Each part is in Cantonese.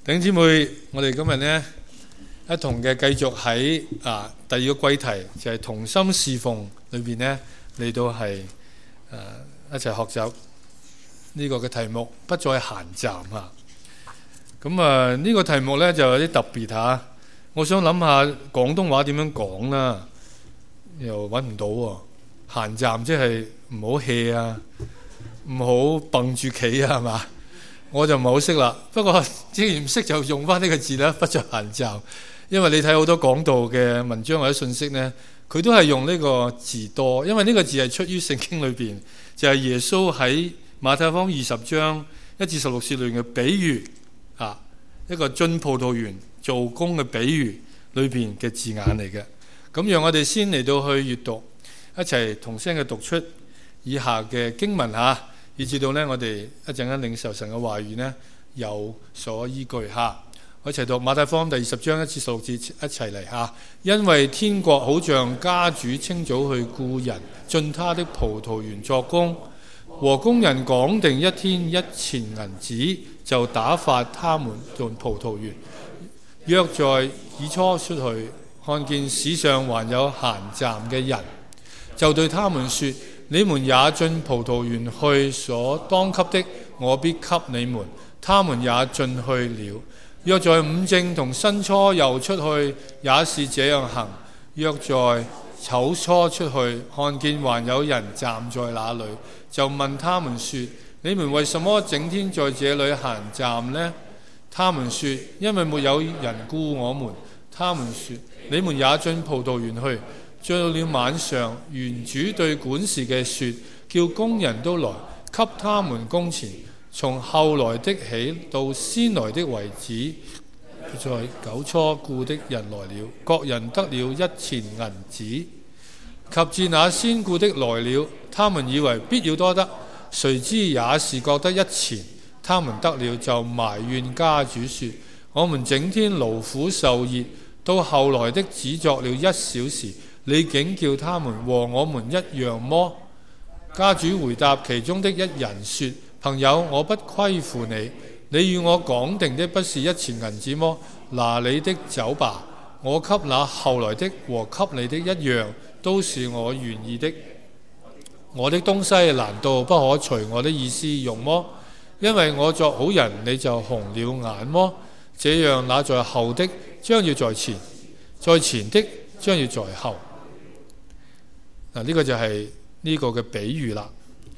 弟兄姊妹，我哋今日呢一同嘅繼續喺第二個季題，就係同心侍奉裏邊呢嚟到係一齊學習呢個嘅題目，不再閒站啊！咁呢個題目呢就有啲特別嚇，我想諗下廣東話點樣講啦，又揾唔到喎。閒站即係唔好 hea 啊，唔好蹦住企啊，係嘛？我就唔係好識啦，不過既然唔識就用翻呢個字啦，不再閒站。因為你睇好多講道嘅文章或者信息呢，佢都係用呢個字多，因為呢個字係出於聖經裏邊，就係耶穌喺馬太福音20章1至16節裏面嘅比喻一個進葡萄園做工嘅比喻裏邊嘅字眼嚟嘅。咁讓我哋先嚟到去閱讀，一齊同聲嘅讀出以下嘅經文嚇，以至到呢我哋一陣間領受神嘅話語呢有所依據嚇。我一齊讀馬太福音第20章1至16節，一齊嚟嚇。因為天國好像家主清早去僱人進他的葡萄園作工，和工人講定一天1錢銀子，就打發他們進葡萄園。約在以初出去，看見市上還有閒站嘅人，就對他們說：你們也進葡萄園去，所當給的，我必給你們。他們也進去了。約在午正同申初又出去，也是這樣行。約在丑初出去，看見還有人站在那裏，就問他們說：你們為什麼整天在這裏閒站呢？他們說：因為沒有人僱我們。他們說：你們也進葡萄園去。到了晚上，園主對管事嘅說：叫工人都來，給他們工錢。從後來的起到先來的為止，在9初僱的人來了，各人得了1錢銀子。及至那先僱的來了，他們以為必要多得，誰知也是各得1錢。他們得了就埋怨家主說：我們整天勞苦受熱，到後來的只作了1小時，你竟叫他們和我們一樣麼？家主回答其中的一人說：朋友，我不虧負你，你與我講定的不是1錢銀子麼？拿你的走吧，我給那後來的和給你的一樣，都是我願意的。我的東西難道不可隨我的意思用麼？因為我作好人，你就紅了眼麼？這樣那在後的將要在前，在前的將要在後。呢個就係呢個嘅比喻啦。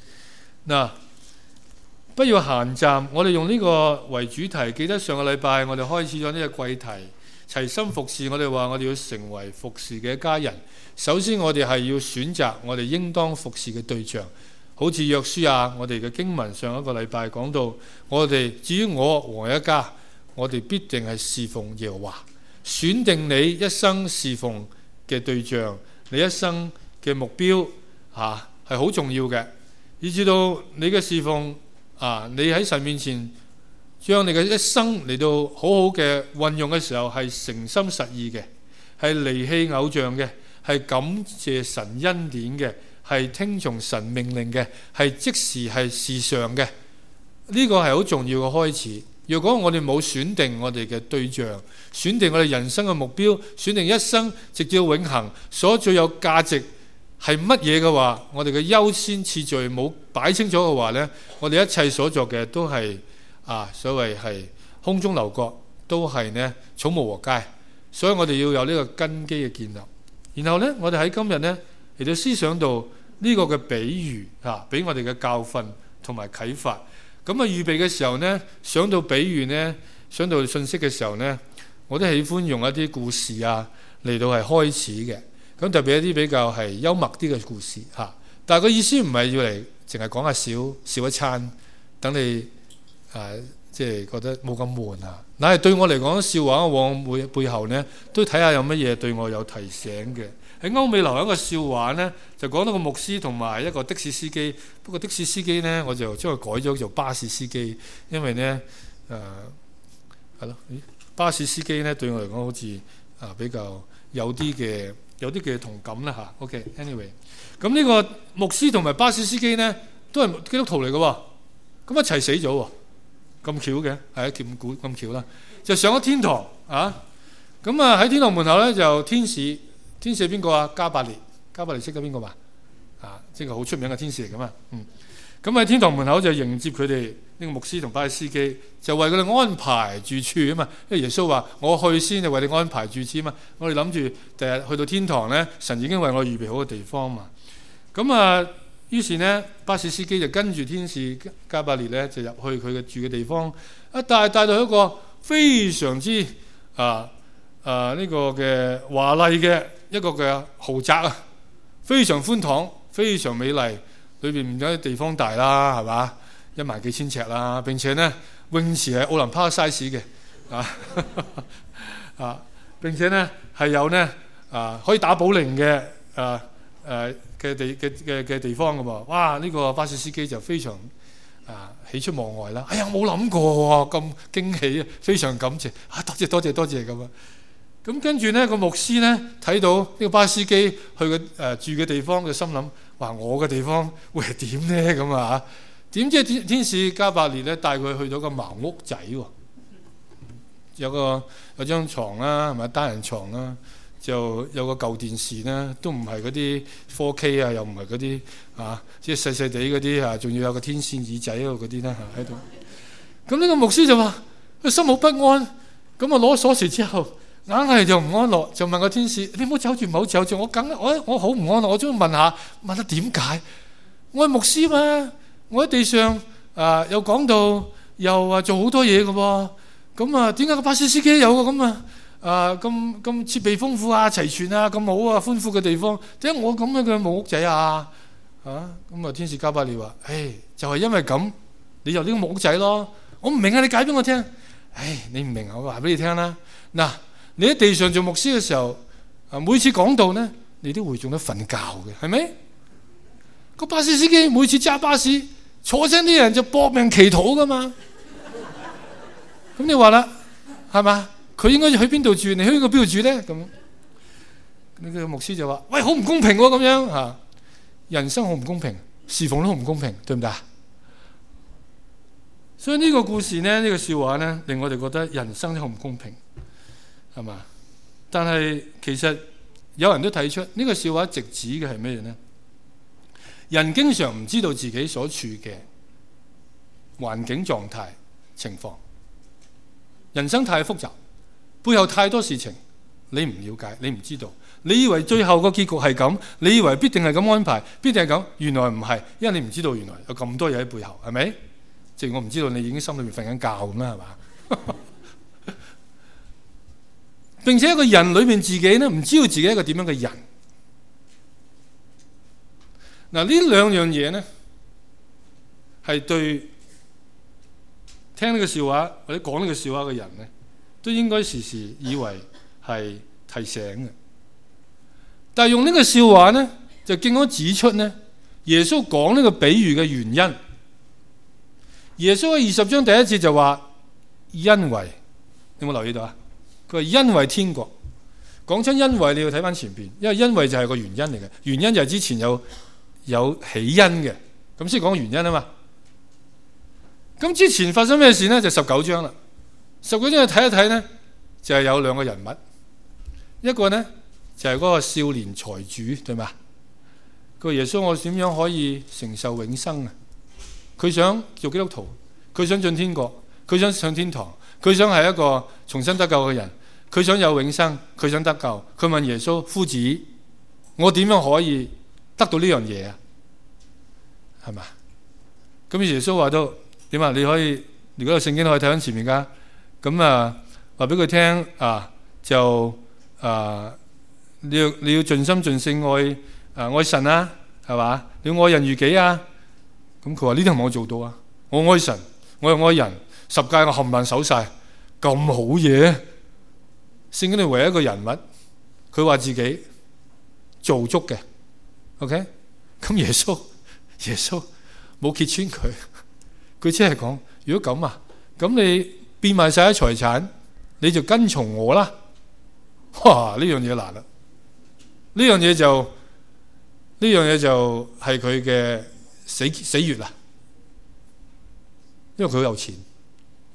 不要閒站，我哋用呢個為主題。記得上個禮拜我哋開始咗呢個季題，齊心服侍。我哋話我哋要成為服侍嘅一家人。首先我哋係要選擇我哋應當服侍嘅對象，好似約書亞，我哋嘅經文上一個禮拜講到，我哋至於我和我一家，我哋必定係侍奉耶和華。選定你一生侍奉嘅對象，你一生嘅目標係好重要嘅，以至到你嘅侍奉你喺神面前將你嘅一生嚟到好好嘅運用嘅時候，係誠心實意嘅，係離棄偶像嘅，係感謝神恩典嘅，係聽從神命令嘅，係即時係時常嘅。呢個係好重要嘅開始。如果我哋冇選定我哋嘅對象，選定我哋人生嘅目標，選定一生直至永恆所最有價值係乜嘢嘅話，我哋嘅優先次序冇擺清楚嘅話呢，我哋一切所作嘅都係所謂係空中樓閣，都係呢草木和街。所以我哋要有呢個根基嘅建立。然後呢，我哋喺今日呢嚟到思想到呢個嘅比喻俾我哋嘅教訓同埋啟發。咁預備嘅時候呢，想到比喻呢，想到信息嘅時候呢，我都喜歡用一啲故事嚟到係開始嘅。咁特別一啲比較係幽默啲嘅故事但係個意思唔係要嚟淨係講下笑一餐，等你即係覺得冇咁悶嗱，係對我嚟講，笑話往背後呢都睇下有乜嘢對我有提醒嘅。喺歐美流行一個笑話呢，就講到個牧師同埋一個的士司機。不過的士司機呢，我就將佢改咗做巴士司機，因為呢係咯，巴士司機呢對我嚟講好似比較有啲嘅同感啦OK，anyway， 咁呢個牧師同埋巴士司機呢都係基督徒嚟嘅喎，咁一齊死咗喎。 咁巧嘅，係咁巧啦，就上咗天堂啊！咁啊喺天堂門口咧就天使係邊個啊？加百列識得邊個嘛？啊，即係好出名嘅天使嚟噶嘛。咁喺天堂門口就迎接佢哋呢個牧師同巴士司機，就為佢哋安排住處啊嘛。因為耶穌話：我去先就為你安排住處啊嘛。我哋諗住第日去到天堂咧，神已經為我預備好嘅地方嘛。咁啊，於是呢，巴士司機就跟住天使加百列咧，就入去佢嘅住嘅地方，帶到一個非常之呢個嘅華麗嘅一個嘅豪宅啊，非常寬敞，非常美麗，裏邊唔止地方大啦，係嘛，1萬幾千尺啦，並且呢泳池係奧林匹克 size 嘅並且呢係有呢可以打保齡嘅地方㗎喎。哇！呢個巴士司機就非常喜出望外啦。哎呀，冇諗過喎，咁驚喜啊！非常感謝多謝咁啊！咁跟住呢個牧師呢睇到呢個巴士司機去嘅住嘅地方，就心諗：哇！我嘅地方會係點呢？咁啊點知天使加百列呢帶佢去到個茅屋仔喎，有張床啦，係咪單人床啦？就有個舊電視啦，都唔係嗰啲 4K 啊，又唔係嗰啲即係細細地嗰啲仲要有個天線耳仔嗰啲啦喺度。咁呢個牧師就話：佢心好不安，咁啊攞鎖匙之後，硬係就唔安樂，就問個天使：你唔好走住，唔好走住，我好唔安樂，我中意問下點解？我係牧師嘛，我喺地上又講道，又做好多嘢嘅喎，咁點解個巴士司機有個咁咁設備豐富齊全咁好寬闊嘅地方，點解我咁樣嘅木屋仔咁天使加百列話：就係因為咁，你有呢個木屋仔咯。我唔明你解俾我聽。你唔明，我話俾你聽啦。嗱，你喺地上做牧師嘅時候，每次講道呢，你都會仲得瞓覺嘅，係咪？個巴士司機每次揸巴士坐聲啲人就搏命祈禱噶嘛。咁你話啦，係嘛？佢應該去邊度住？你去邊度住呢？咁呢個牧師就話：喂，好唔公平喎！咁樣人生好唔公平，侍奉都好唔公平，對唔對啊？所以呢個故事呢，呢個笑話呢，令我哋覺得人生都好唔公平，係嘛？但係其實有人都睇出呢個笑話直指嘅係咩呢？人經常唔知道自己所處嘅環境狀態情況，人生太複雜。背後太多事情，你唔了解，你唔知道，你以為最後個結局係咁，你以為必定係咁安排，必定係咁，原來唔係，因為你唔知道原來有咁多嘢喺背後，係咪？即係我唔知道你已經心裏面瞓緊覺咁啦，係嘛？並且一個人裏面自己呢，唔知道自己係一個點樣嘅人。嗱，呢兩樣嘢呢，係對聽呢個笑話或者講呢個笑話嘅人呢，都應該時時以為係提醒嘅，但係用呢個笑話呢，就經過指出呢，耶穌講呢個比喻嘅原因。耶穌喺20章第1節就話：因為，有冇留意到啊？佢話因為天國，講親因為你要睇翻前邊，因為因為就係個原因嚟嘅，原因就係之前有起因嘅，咁先講原因啊嘛。咁之前發生咩事呢？就19章啦。19章去睇一睇呢，就係有兩個人物，一個呢，就係嗰個少年財主，對嘛？佢話：耶穌，我點樣可以承受永生啊？佢想做基督徒，佢想進天國，佢想上天堂，佢想係一個重新得救嘅人，佢想有永生，佢想得救。佢問耶穌：夫子，我點樣可以得到呢樣嘢啊？係嘛？咁耶穌話到點啊？你可以，如果有聖經都可以睇翻前面噶。咁話俾佢聽就你要盡心盡性愛神啊，係嘛？你要愛人如己啊。咁佢話呢啲係咪我做到啊？我愛神，我又愛人，10誡我冚唪唥守晒，咁好嘢。聖經裏唯一一個人物，佢話自己做足嘅。OK， 咁耶穌冇揭穿佢，佢只係講：如果咁啊，咁你變賣晒啲財產，你就跟從我啦。哇！呢樣嘢難啦，呢樣嘢就係佢嘅死穴啦。因為佢好有錢，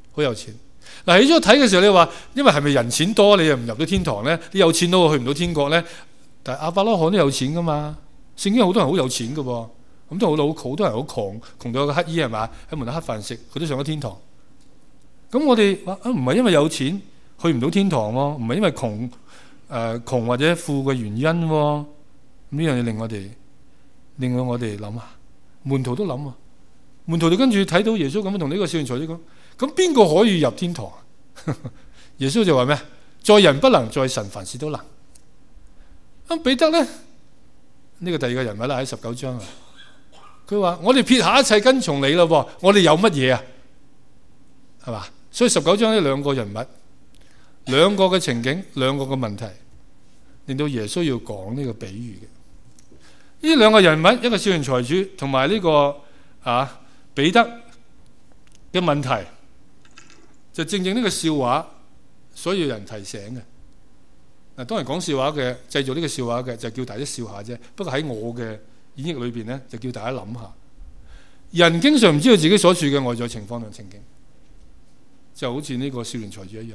好有錢。嗱，起初睇嘅時候，你話因為係咪人錢多，你又唔入到天堂咧？你有錢都去唔到天國咧？但係亞伯拉罕都有錢噶嘛？聖經好多人好有錢噶喎，咁都好多人好窮到有個乞衣係嘛，喺門口乞飯食，佢都上咗天堂。咁我哋話唔係因為有錢去唔到天堂喎，唔係因為窮或者富嘅原因喎。咁呢樣嘢令到我哋諗下，門徒都諗啊。門徒就跟住睇到耶穌咁樣同呢個少年財主講，咁邊個可以入天堂啊？耶穌就話咩？在人不能，在神凡事都能。咁彼得咧，呢個第二個人物啦，喺19章啊，佢話我哋撇下一切跟從你咯噃，我哋有乜嘢啊？係嘛？所以19章呢兩個人物，兩個嘅情景，兩個嘅問題，令到耶穌要講呢個比喻嘅。呢兩個人物，一個少年財主同埋呢個彼得嘅問題，就正正呢個笑話所以有人提醒嘅。嗱，當然講笑話嘅，製造呢個笑話嘅，就叫大家笑下啫。不過喺我嘅演繹裏邊咧，就叫大家諗下，人經常唔知道自己所處嘅外在情況同情景，就好似呢個少年財主一樣。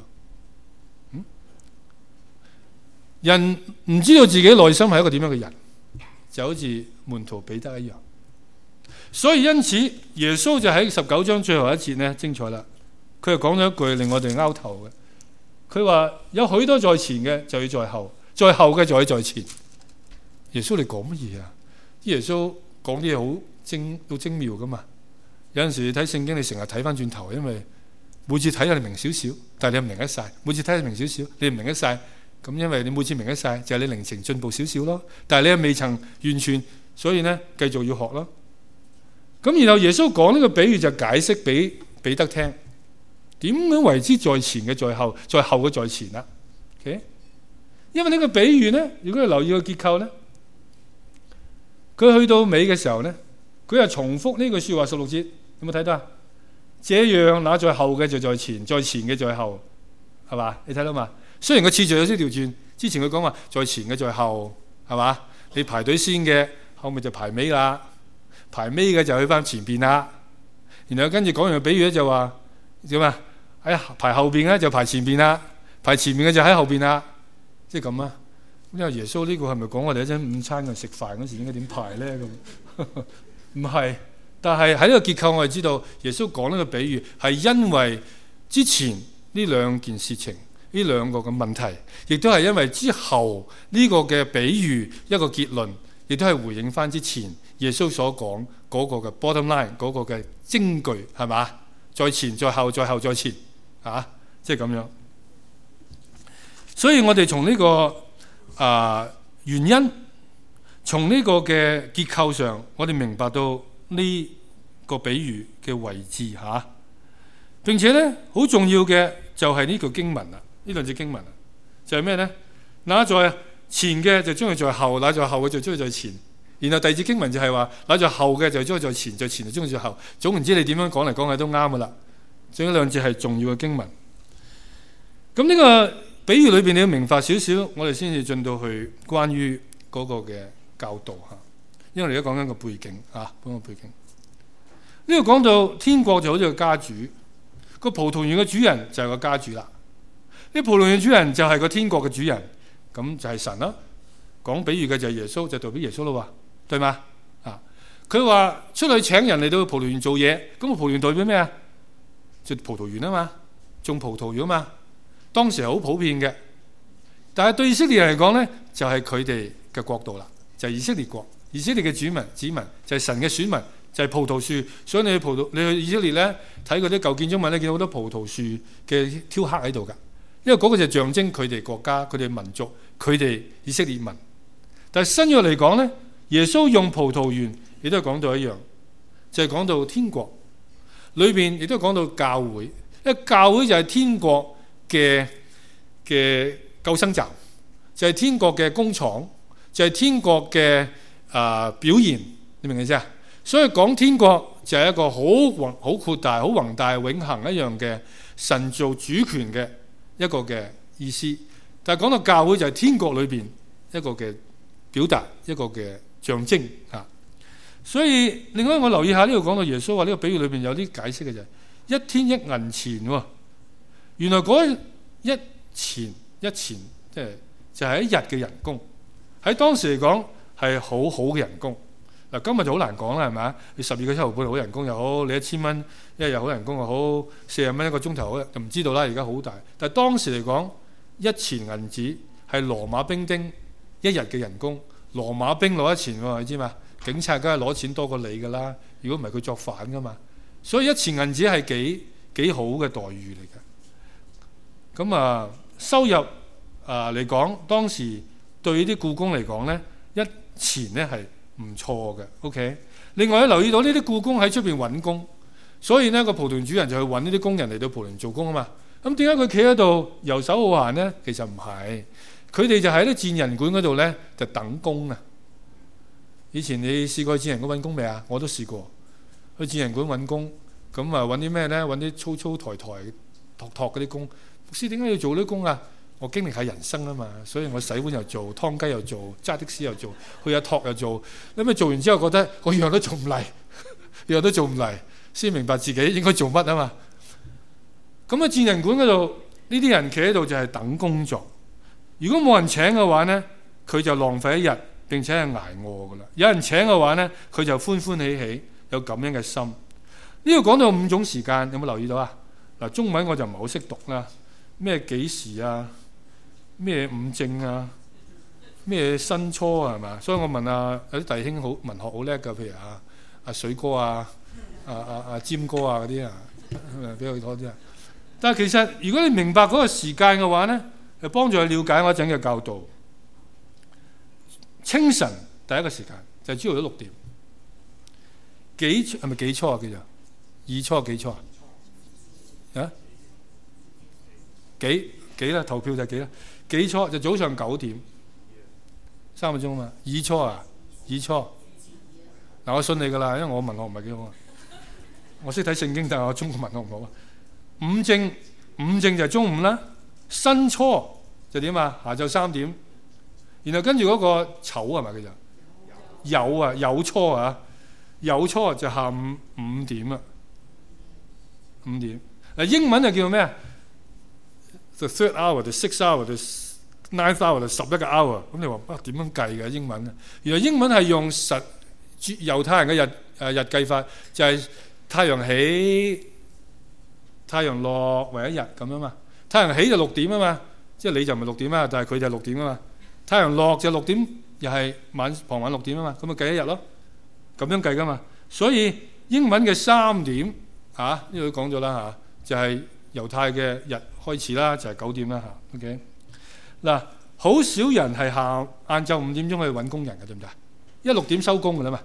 人唔知道自己內心係一個點樣嘅人，就好似門徒彼得一樣。所以因此，耶穌就喺19章最後一節呢，精彩啦。佢又講咗一句令我哋拗頭嘅。佢話有許多在前嘅就要在後，在後嘅就要在前。耶穌你講乜嘢啊？耶穌講啲嘢好精妙噶嘛。有陣時你睇聖經，你成日睇翻轉頭，因為每次睇你明少少，但係你唔明得晒。每次睇你明少少，你唔明得晒。咁因為你每次明得晒，就係你靈情進步少少咯。但係你又未曾完全，所以呢繼續要學咯。咁然後耶穌講呢個比喻就解釋俾彼得聽，點樣為之在前嘅在後，在後嘅在前啦。Okay? 因為呢個比喻呢，如果你留意個結構呢，佢去到尾嘅時候呢，佢係重複呢句說話16節，有冇睇到啊？這樣那在後嘅就在前，在前嘅在後，係嘛？你睇到嘛？雖然個次序有啲調轉，之前佢講話在前嘅在後，係嘛？你排隊先嘅，後面就排尾啦。排尾嘅就去翻前邊啦，然後跟住講完個比喻咧就話點啊？排後邊咧就排前邊啦，排前面嘅就喺後邊啦，即係咁啊。因為耶穌呢個係咪講我哋一陣午餐嘅食飯嗰時應該點排咧咁？唔係，但係喺呢個結構我哋知道耶穌講呢個比喻係因為之前呢兩件事情，呢兩個嘅問題，亦都係因為之後呢個嘅比喻一個結論，亦都係回應翻之前耶穌所講嗰個嘅 bottom line 嗰個嘅證據係嘛？在前在後在後在前即係咁樣。所以我哋從呢個原因，從呢個嘅結構上，我哋明白到呢個比喻嘅位置並且咧好重要嘅就係呢句經文啦，呢兩節經文就係咩咧？那在前嘅就將佢在後，那在後嘅就將佢在前。然後第二節經文就係話，那在後嘅就將佢在前，在前就將佢在後。總言之，你點樣講嚟講去都啱噶啦。仲有兩節係重要嘅經文。咁呢個比喻裏邊你要明白少少，我哋先至進到去關於嗰個嘅教導因為我哋而家講緊個背景講個背景。呢個講到天國就好似個家主，個葡萄園嘅主人就係個家主啦。呢葡萄園主人就係個天國嘅主人，咁就係神啦。講比喻嘅就係耶穌，就代表耶穌咯，對嗎？佢話出去請人嚟到葡萄園做嘢，咁個葡萄園代表咩啊？就葡萄園啊嘛，種葡萄園啊嘛。當時係好普遍嘅，但係對以色列人嚟講呢，就係佢哋嘅國度啦，就係以色列國，以色列嘅子民就係神嘅選民，就係葡萄樹。所以你去以色列呢，睇嗰啲舊建築物咧，見到好多葡萄樹嘅雕刻喺度噶，因為嗰個就象徵佢哋國家、佢哋民族、佢哋以色列民。但係新約嚟講呢，耶穌用葡萄園亦都係講到一樣，就係講到天國裏邊，亦都講到教會，因為教會就係天國嘅救生站，就係天國嘅工廠，就係天國嘅表現，你明唔明先啊？所以講天國就係一個好闊大、好宏大、永恆一樣嘅神造主權嘅一個嘅意思。但係講到教會就係天國裏邊一個嘅表達，一個嘅象徵。所以另外我留意下呢度講到耶穌話呢個比喻裏邊有啲解釋嘅就係一天一銀錢喎。原來嗰一錢即係一日嘅人工，喺當時嚟講係好好嘅人工。嗱，今日就好難講啦，係咪？你12個7毫半好人工又好，你1000蚊一日好人工又好，40蚊一個鐘頭好，就唔知道啦。而家好大，但係當時嚟講，一錢銀子係羅馬兵丁一日嘅人工。羅馬兵攞一錢喎，你知嘛？警察梗係攞錢多過你㗎啦。如果唔係佢作反㗎嘛，所以一錢銀子係幾好嘅待遇嚟嘅。咁啊，收入嚟講，當時對啲僱工嚟講咧，一錢咧係唔錯嘅。OK， 另外咧留意到呢啲僱工喺出邊揾工，所以呢個葡萄主人就去揾呢啲工人嚟到葡萄園做工啊嘛。咁點解佢企喺度遊手好閒呢？其實唔係。佢哋就喺啲賤人館嗰度咧，就等工啊！以前你試過去賤人館揾工未啊？我都試過去賤人館揾工，咁啊揾啲咩咧？揾啲粗粗抬抬、托托嗰啲工。牧師點解要做呢啲工啊？我經歷下人生啊嘛，所以我洗碗又做，劏雞又做，揸的士又做，去下托又做。咁咪做完之後覺得我樣都做唔嚟，樣都做唔嚟，先明白自己應該做乜啊嘛。咁啊賤人館嗰度呢啲人企喺度就係等工作。如果冇人請嘅話呢，佢就浪費一日，並且係捱餓噶啦。有人請嘅話呢，佢就歡歡喜喜，有咁樣嘅心。呢度講到5種時間，有冇留意到啊？嗱，中文我就唔係好識讀啦，咩幾時啊，咩午正啊，咩申初啊，係嘛？所以我問有啲弟兄好文學好叻㗎，譬如阿水哥啊、阿尖哥啊嗰啲啊，比較多啲啊。但係其實如果你明白嗰個時間嘅話呢，就幫助佢了解我一陣嘅教導。清晨第一個時間就係朝頭早6點，係咪幾初啊？叫做二初幾初啊？啊？幾啦？投票就係幾啦？幾初就早上9點，3個鐘啊嘛。二初啊？二初嗱，我信你㗎啦，因為我文學唔係幾好啊。我識睇聖經，但係我中國文學唔好啊。午正就係中午啦。申初就點啊？下晝3點，然後跟住嗰個丑係咪叫做酉初啊？酉初就下午5點啦。5點嗱，英文就叫咩啊？The third hour, the sixth hour, the ninth hour, the 11個 hour。咁你話點樣計嘅英文啊？原來英文係用猶太人嘅日計法，就係太陽起、太陽落為一日咁樣嘛。太陽起就6點啊嘛，即係你就唔係6點啊，但係佢就6點啊嘛。太陽落就6點，又係傍晚6點啊嘛，咁咪計一日咯，咁樣計噶嘛。所以英文嘅3點呢度講咗啦就係猶太嘅日開始啦，就係9點啦OK， 嗱，好少人係晏晝5點鐘去揾工人嘅，對唔對？因為6點收工㗎啦嘛，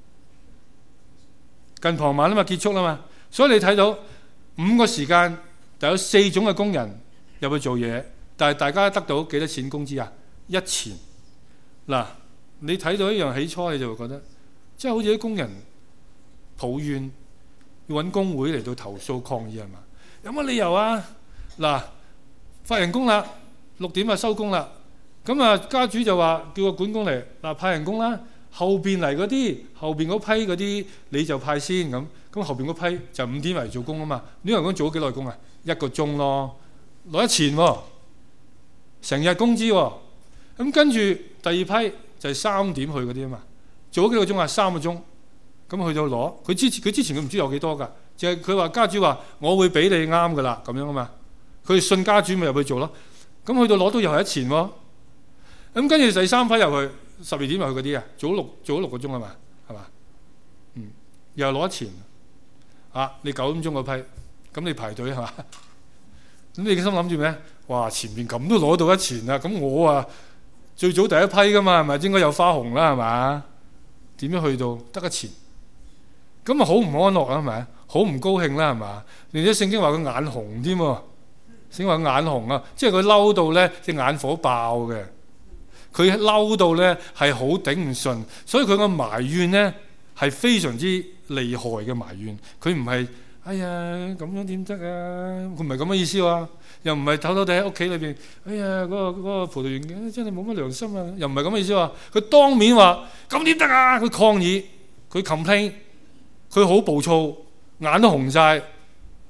近傍晚啦嘛，結束啦嘛。所以你睇到5個時間，就有4種嘅工人入去做嘢，但係大家得到幾多錢工資啊？1錢。嗱，你睇到一樣起初，你就會覺得即係好似啲工人抱怨，要揾工會嚟到投訴抗議係嘛？有乜理由啊？嗱，發人工啦，6點就收工啦。咁啊，家主就話叫個管工嚟派人工啦。後邊嚟嗰啲，後邊嗰批嗰啲你就派先咁。咁後邊嗰批就5點嚟做工啊嘛。呢個人工做咗幾耐工啊？1個鐘咯，攞1錢喎，成日工資喎。咁跟住第二批就係3點去嗰啲啊嘛，做咗幾個鐘啊？3個鐘。咁去到攞，佢之前佢唔知有幾多㗎，就係佢話家主話我會俾你啱㗎啦，咁樣啊嘛。佢信家主咪入去做咯。咁去到攞到又係1錢喎。咁跟住第3批入去12點入去嗰啲啊，做咗6個鐘啊嘛，係嘛？又攞1錢。你9點鐘嗰批，咁你排隊係嘛？咁你嘅心諗住咩？哇！前面咁都攞到1錢啦，咁我最早第一批㗎嘛，係咪應該有花紅啦？係嘛？點樣去到得1錢？咁好唔安樂啊？係咪？好唔高興啦？係嘛？連啲聖經話佢眼紅添喎，聖經話眼紅啊，即係佢嬲到咧隻眼火爆嘅，佢嬲到咧係好頂唔順，所以佢個埋怨咧係非常之厲害嘅埋怨。佢唔係哎呀咁樣點得啊？佢唔係咁嘅意思喎，又唔係偷偷地喺屋企裏邊，哎呀嗰個葡萄園真係冇乜良心啊，又唔係咁嘅意思喎。佢當面話咁點得啊？佢抗議，佢 complain，佢好暴躁，眼都紅晒，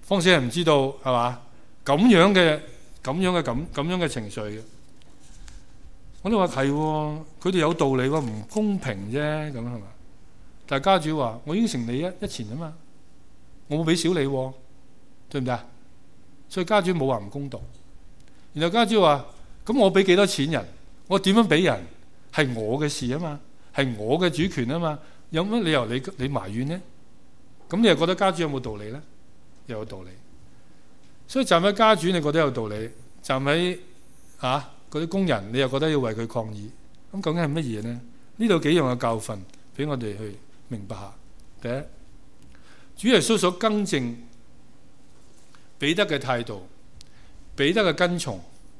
況且係唔知道係嘛？咁樣嘅情緒嘅。我哋話係喎，佢哋有道理喎，唔公平啫，咁係嘛？但係家主話：我應承你一錢啊嘛，我冇俾少你喎，對唔對啊？所以家主冇話唔公道。然後家主話：咁我俾幾多錢人？我點樣俾人？係我嘅事啊嘛，係我嘅主權啊嘛，有乜理由你埋怨呢？咁你又覺得家主有冇道理呢？又有道理。所以站喺家主，你覺得有道理；站喺嗰啲工人，你又覺得要為佢抗議。咁究竟係乜嘢呢？呢度幾樣嘅教訓俾我哋去明白下。第一，主耶穌所更正彼得嘅態度，彼得嘅跟從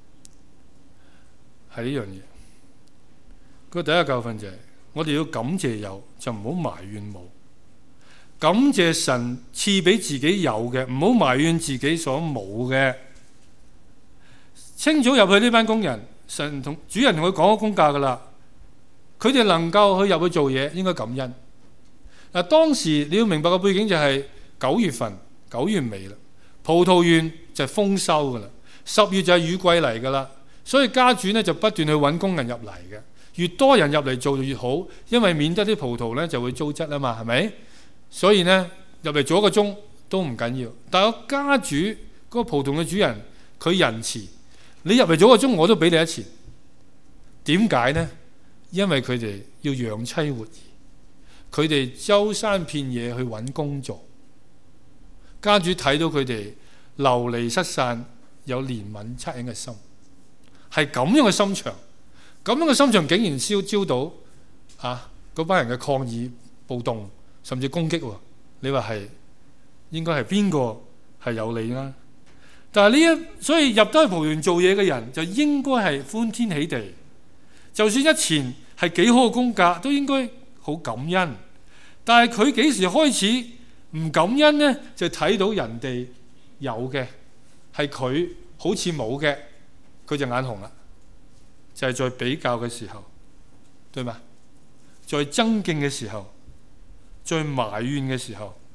係呢樣嘢。個第一個教訓就係，我哋要感謝有，就唔好埋怨冇。感謝神賜俾自己有嘅，唔好埋怨自己所冇嘅。清早入去呢班工人，神同主人同佢講咗工價噶啦，佢哋能夠去入去做嘢，應該感恩。嗱，當時你要明白個背景就係9月份，9月尾啦，葡萄園就係豐收噶啦，10月就係雨季嚟噶啦，所以家主呢就不斷去揾工人入嚟嘅，越多人入嚟做就越好，因為免得啲葡萄呢就會糟質啊嘛，係咪？所以呢，入嚟做1個鐘都唔緊要，但係家主嗰個葡萄嘅主人佢仁慈，你入嚟做1個鐘我都俾你1錢。點解呢？因為佢哋要養妻活兒，佢哋周山遍野去揾工做。家主睇到佢哋流離失散，有憐憫惻隱嘅心，係咁樣嘅心腸，咁樣嘅心腸竟然招到嗰班人嘅抗議暴動，甚至攻擊喎。你話係應該係邊個係有理啦？但係所以入得去葡萄園做嘢嘅人就應該係歡天喜地，就算1錢係幾好嘅工價，都應該好感恩。但係佢幾時開始唔感恩呢？就睇到人哋有嘅係佢好似冇嘅，佢就眼紅啦。就係在比較嘅時候，對嗎？在爭競嘅時候，在埋怨嘅時候，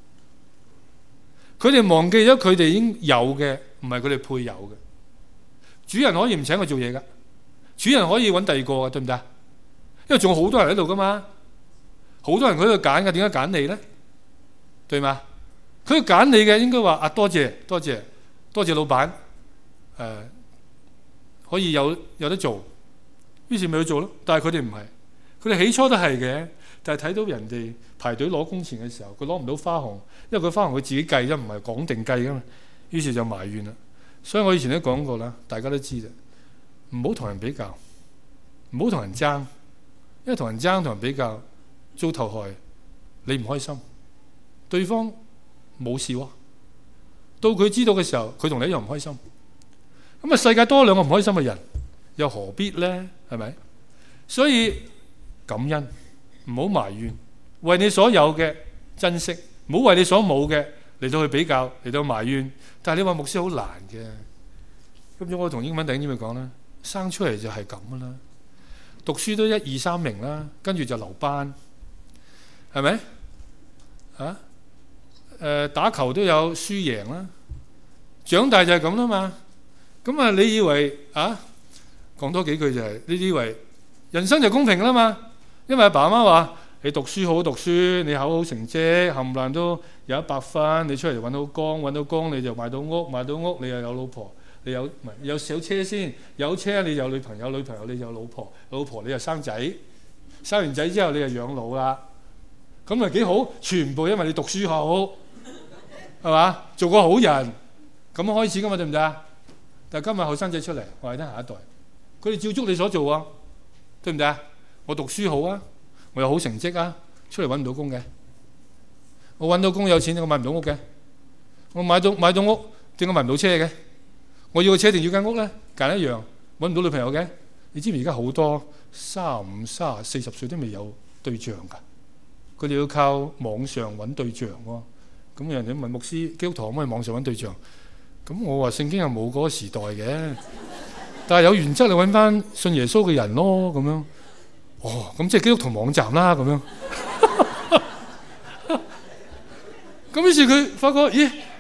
佢哋忘記咗佢哋已經有嘅唔係佢哋配有嘅。主人可以唔請佢做嘢噶，主人可以揾第二個嘅，對唔對？因為仲有好多人喺度噶嘛，好多人佢喺度揀嘅，點解揀你呢？對嗎？佢揀你嘅應該話多謝多謝多謝老闆，可以有得做，於是咪去做咯。但係佢哋唔係，佢哋起初都係嘅，但係睇到人哋排隊攞工錢嘅時候，佢攞唔到花紅，因為佢花紅佢自己計啫，唔係講定計噶嘛。於是就埋怨啦。所以我以前都講過啦，大家都知啦，唔好同人比較，唔好同人爭，因為同人爭同人比較遭頭害，你唔開心，對方冇事喎。到佢知道嘅時候，佢同你一樣唔開心。咁啊，世界多2個唔開心嘅人，又何必呢？係咪？所以感恩，唔好埋怨，為你所有嘅珍惜，唔好為你所冇嘅嚟到去比較，嚟到埋怨。但係你話牧師好難嘅，咁我同英文弟兄姊妹講啦，生出嚟就係咁噶啦，讀書都1、2、3名啦，跟住就留班，係咪？打球都有輸贏啦，長大就係咁啦嘛。咁啊，你以為講多幾句就係，你以為人生就公平啦嘛？因為阿爸阿媽話你讀書好好讀書，你考好成績，冚唪唥都有100分，你出嚟揾到工，揾到工你就買到屋，買到屋你又有老婆，你有小車先，有車你有女朋友，女朋友你有老婆，老婆你又生仔，生完仔之後你就養老啦。咁咪幾好？全部因為你讀書好，係嘛？做個好人，咁開始噶嘛，對唔對啊？但係今日後生仔出嚟，我係聽下一代，佢哋照足你所做啊，對唔對啊？我讀書好啊，我有好成績啊，出嚟揾唔到工嘅，我揾到工有錢，我買唔到屋嘅，我買到屋，點解買唔到車嘅？我要個車定要間屋咧？揀一樣，揾唔到女朋友嘅。你知唔知而家好多35、30、40歲都未有對象㗎？佢哋要靠網上揾對象喎。咁人哋問牧師，基督徒可唔可以網上揾對象？咁我話聖經又冇嗰個時代嘅，但係有原則你揾翻信耶穌嘅人咯，咁樣。哦，咁即係基督徒網站啦，咁樣。咁於是佢發覺，咦，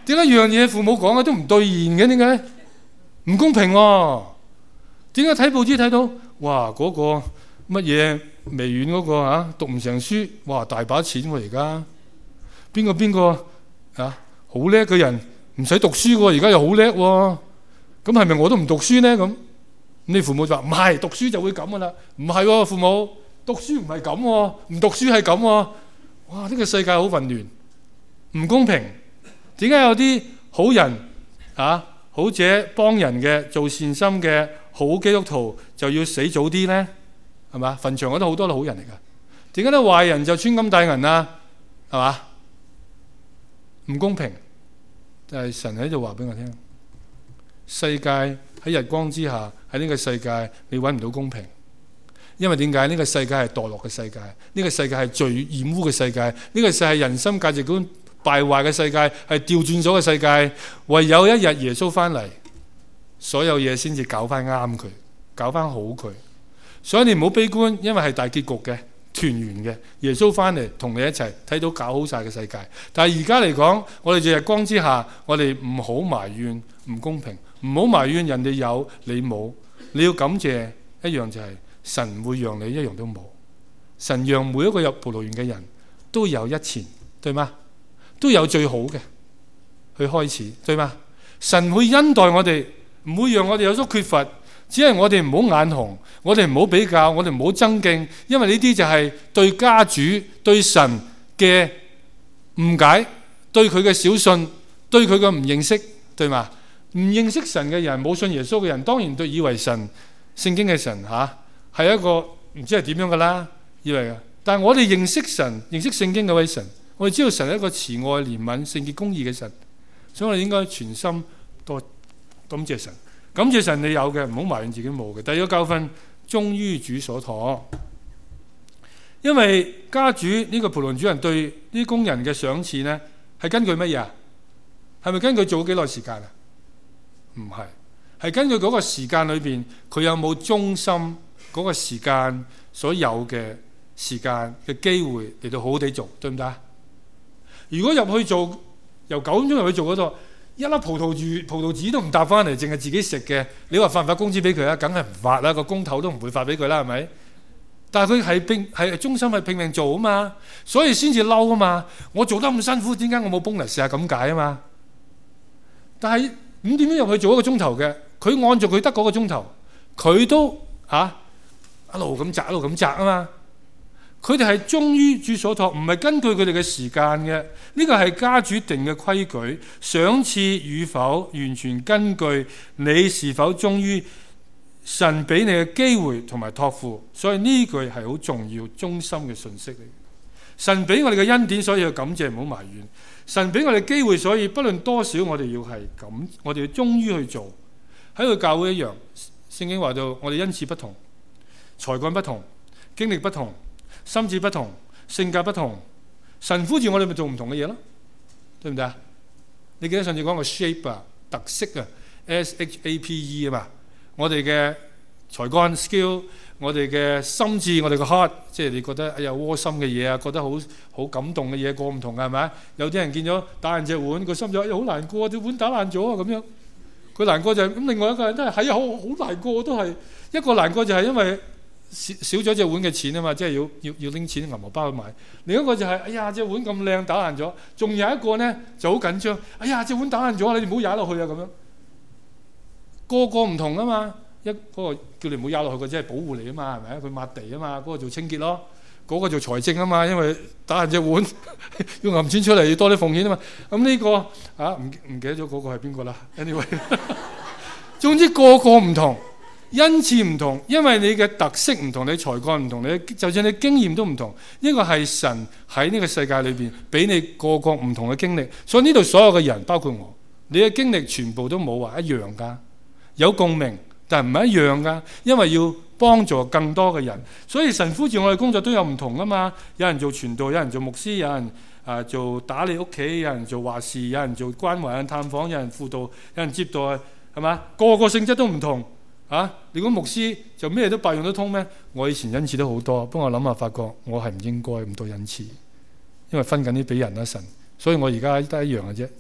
點解樣嘢父母講嘅都唔兌現嘅？點解唔公平喎？點解睇報紙睇到哇嗰個乜嘢微軟嗰個讀唔成書，哇大把錢喎而家，邊個好叻嘅人唔使讀書喎，而家又好叻喎，咁係咪我都唔讀書呢？咁你父母就話唔係，讀書就會咁噶啦，唔係喎，父母讀書唔係咁喎，唔讀書係咁喎。哇！呢個世界好混亂，唔公平。點解有啲好人好者幫人嘅做善心嘅好基督徒就要死早啲呢？係嘛？墳場嗰度好多都好人嚟㗎。點解啲壞人就穿金戴銀啊？係嘛？唔公平。但係神喺度話俾我聽，世界喺日光之下，喺呢個世界你揾唔到公平。因為點解？呢個世界係墮落嘅世界，呢個世界係罪染污嘅世界，呢個世界係人心價值觀敗壞嘅世界，係調轉咗嘅世界。唯有一日耶穌翻嚟，所有嘢先至搞翻啱佢，搞翻好佢。所以你唔好悲觀，因為係大結局嘅團圓嘅。耶穌翻嚟同你一齊睇到搞好晒嘅世界。但係而家嚟講，我哋在日光之下，我哋唔好埋怨唔公平，唔好埋怨人哋有你冇。你要感謝一樣就係神會讓你一樣都冇。神讓每一個入葡萄園嘅人都有一錢，對嗎？都有最好嘅去開始，對嗎？神會恩待我哋，唔會讓我哋有所缺乏，只係我哋唔好眼紅，我哋唔好比較，我哋唔好爭競，因為呢啲就係對家主、對神嘅誤解，對佢嘅小信，對佢嘅唔認識，對嗎？唔認識神嘅人，冇信耶穌嘅人，當然對以為神聖經嘅神係一個唔知係點樣噶啦，以為嘅。但係我哋認識神，認識聖經嗰位神，我哋知道神係一個慈愛、憐憫、聖潔、公義嘅神，所以我哋應該全心多感謝神。感謝神你有嘅，唔好埋怨自己冇嘅。第二個教訓，忠於主所託。因為家主呢個葡萄園主人對啲工人嘅賞賜呢，係根據乜嘢啊？係咪根據做咗幾耐時間啊？唔係，係根據嗰個時間裏邊佢有冇忠心嗰個時間所有嘅時間嘅機會嚟到好好地做，對唔對啊？如果入去做由9點鐘入去做嗰度，一粒葡萄籽都唔搭翻嚟，淨係自己食嘅，你話發唔發工資俾佢啊？梗係唔發啦，個工頭都唔會發俾佢啦，係咪？但係佢係忠心係拼命做啊嘛，所以先至嬲啊嘛。我做得咁辛苦，點解我冇 bonus 啊？咁解啊嘛。但係5點鐘入去做1個鐘頭嘅，佢按照佢得嗰個鐘頭，佢都一路咁摘一路咁摘啊嘛。佢哋係忠於主所託，唔係根據佢哋嘅時間嘅。呢個係家主定嘅規矩，賞賜與否完全根據你是否忠於神俾你嘅機會同埋託付。所以呢句係好重要、忠心嘅信息嚟。神俾我哋嘅恩典，所以要感謝，唔好埋怨。神俾我哋機會，所以不論多少，我哋要係咁，我哋要忠於去做。喺個教會一樣，聖經話到我哋恩賜不同，才幹不同，經歷不同，心智不同，性格不同，神呼召我哋咪做唔同嘅嘢咯，對唔對啊？你記得上次講個 shape 啊，特色啊 SHAPE 啊嘛，我哋嘅才幹 skill， 我哋嘅心智，我哋嘅 heart， 即係你覺得窩心嘅嘢啊，覺得好感動嘅嘢，個唔同嘅係咪？有啲人見咗打爛隻碗，個心就好難過，隻碗打爛咗啊咁樣，佢難過就係咁。另外一個人都係好難過，都係一個難過就係因為少咗隻碗嘅錢啊嘛，即係要拎錢銀荷包去買。另一個就係隻碗咁靚打爛咗，仲有一個呢就好緊張，隻碗打爛咗，你哋唔好踩落去啊咁樣。個個唔同啊嘛，嗰個叫你唔好踩落去，佢只係保護你啊嘛，係咪？佢抹地啊嘛，嗰個做清潔咯，嗰個做財政啊嘛，因為打爛隻碗要揞錢出嚟，要多啲奉獻啊嘛。咁呢個唔記得咗嗰個係邊個啦 ？Anyway， 總之個個唔同。恩賜唔同，因為你嘅特色唔同，你才幹唔同，你就算你經驗都唔同。呢個係神喺呢個世界裏邊俾你個個唔同嘅經歷，所以呢度所有嘅人，包括我，你嘅經歷全部都冇話一樣噶，有共鳴，但係唔係一樣噶，因為要幫助更多嘅人，所以神呼召我哋工作都有唔同啊嘛。有人做傳道，有人做牧師，有人做打理屋企，有人做話事，有人做關懷探訪，有人輔導，有人接待，係嘛？個個性質都唔同。你估牧師就咩都百用得通咩？我以前恩賜都好多，不過我諗下發覺我係唔應該咁多恩賜，因為分緊啲俾人啦神，所以我而家得一樣嘅啫，就係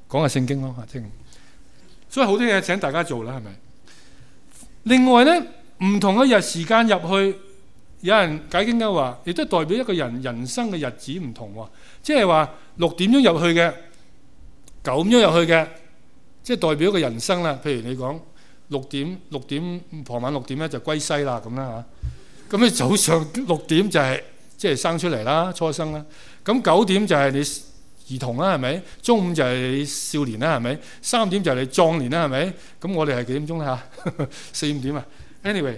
講下聖經咯，即係。所以好多嘢請大家做啦，係咪？另外咧，唔同一日時間入去，有人解經家話，亦都代表一個人生嘅日子唔同喎。即係話6點鐘入去嘅，9點鐘入去嘅，即係代表一個人生啦。譬如你講6點傍晚6點咧就歸西啦咁啦嚇。咁你早上6點就係即係生出嚟啦，初生啦。咁9點就係你兒童啦，係咪？中午就係你少年啦，係咪？3點就係你壯年啦，係咪？咁我哋係幾點鐘嚇？4、5點啊。Anyway，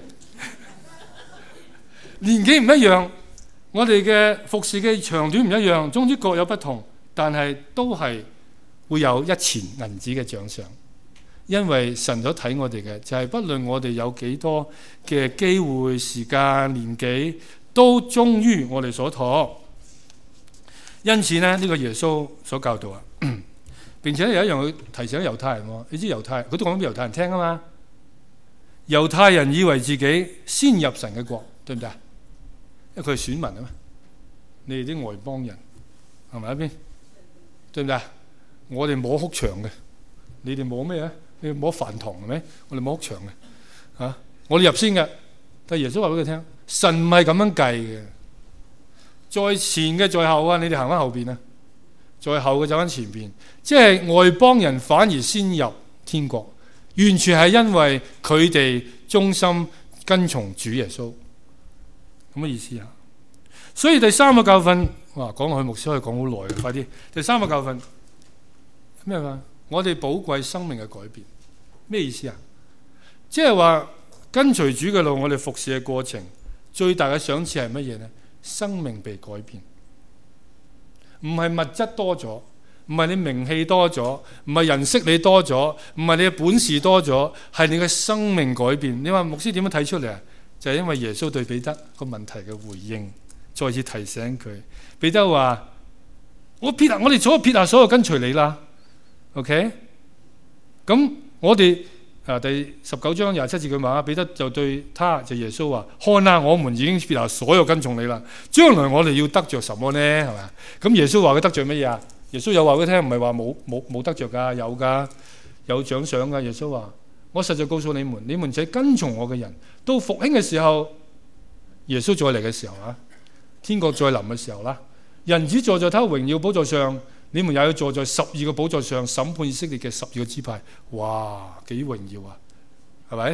年紀唔一樣，我哋嘅服侍嘅長短唔一樣，總之各有不同，但係都係會有一錢銀子嘅獎賞，因為神所睇我哋嘅就係不論我哋有幾多嘅機會、時間、年紀，都忠於我哋所託。因此呢，呢個耶穌所教導啊，並且有一樣去提醒猶太人喎。你知猶太人佢都講俾猶太人聽啊嘛。猶太人以為自己先入神嘅國，對唔對啊？因為佢係選民啊嘛。你哋啲外邦人係咪一邊？對唔對啊？我哋摸哭牆嘅，你哋摸咩啊？你哋摸飯堂係咪？我哋摸哭牆嘅嚇。我哋入先嘅，但係耶穌話俾佢聽，神唔係咁樣計嘅。在前嘅在後啊，你哋行翻後邊啊，在後嘅走翻前邊，即係外邦人反而先入天國，完全係因為佢哋忠心跟從主耶穌，咁嘅意思啊。所以第三個教訓，哇，講落去牧師可以講好耐嘅，快啲。第三個教訓咩話？我哋寶貴生命嘅改變，咩意思啊？即係話跟隨主嘅路，我哋服侍嘅過程，最大嘅賞賜係乜嘢呢？生命被改變，唔係物質多咗，唔係你名氣多咗，唔係人識你多咗，唔係你嘅本事多咗，係你嘅生命改變。你話牧師點樣睇出嚟啊？就係因為耶穌對彼得個問題嘅回應，再次提醒佢。彼得話：我哋撇下所有跟隨你啦。OK， 咁我哋。第19章27節佢話，彼得就對他就耶穌話：看啊，我們已經撇下所有跟從你啦。將來我哋要得着什麼呢？係咪？咁耶穌話佢得着乜嘢啊？耶穌有話佢聽，唔係話冇得着噶，有噶，有獎賞噶。耶穌話：我實在告訴你們，你們這跟從我嘅人，到復興嘅時候，耶穌再嚟嘅時候啊，天國再臨嘅時候啦，人子坐在他榮耀寶座上。你們也要坐在12個寶座上審判以色列嘅12個支派，哇，幾榮耀啊，係咪？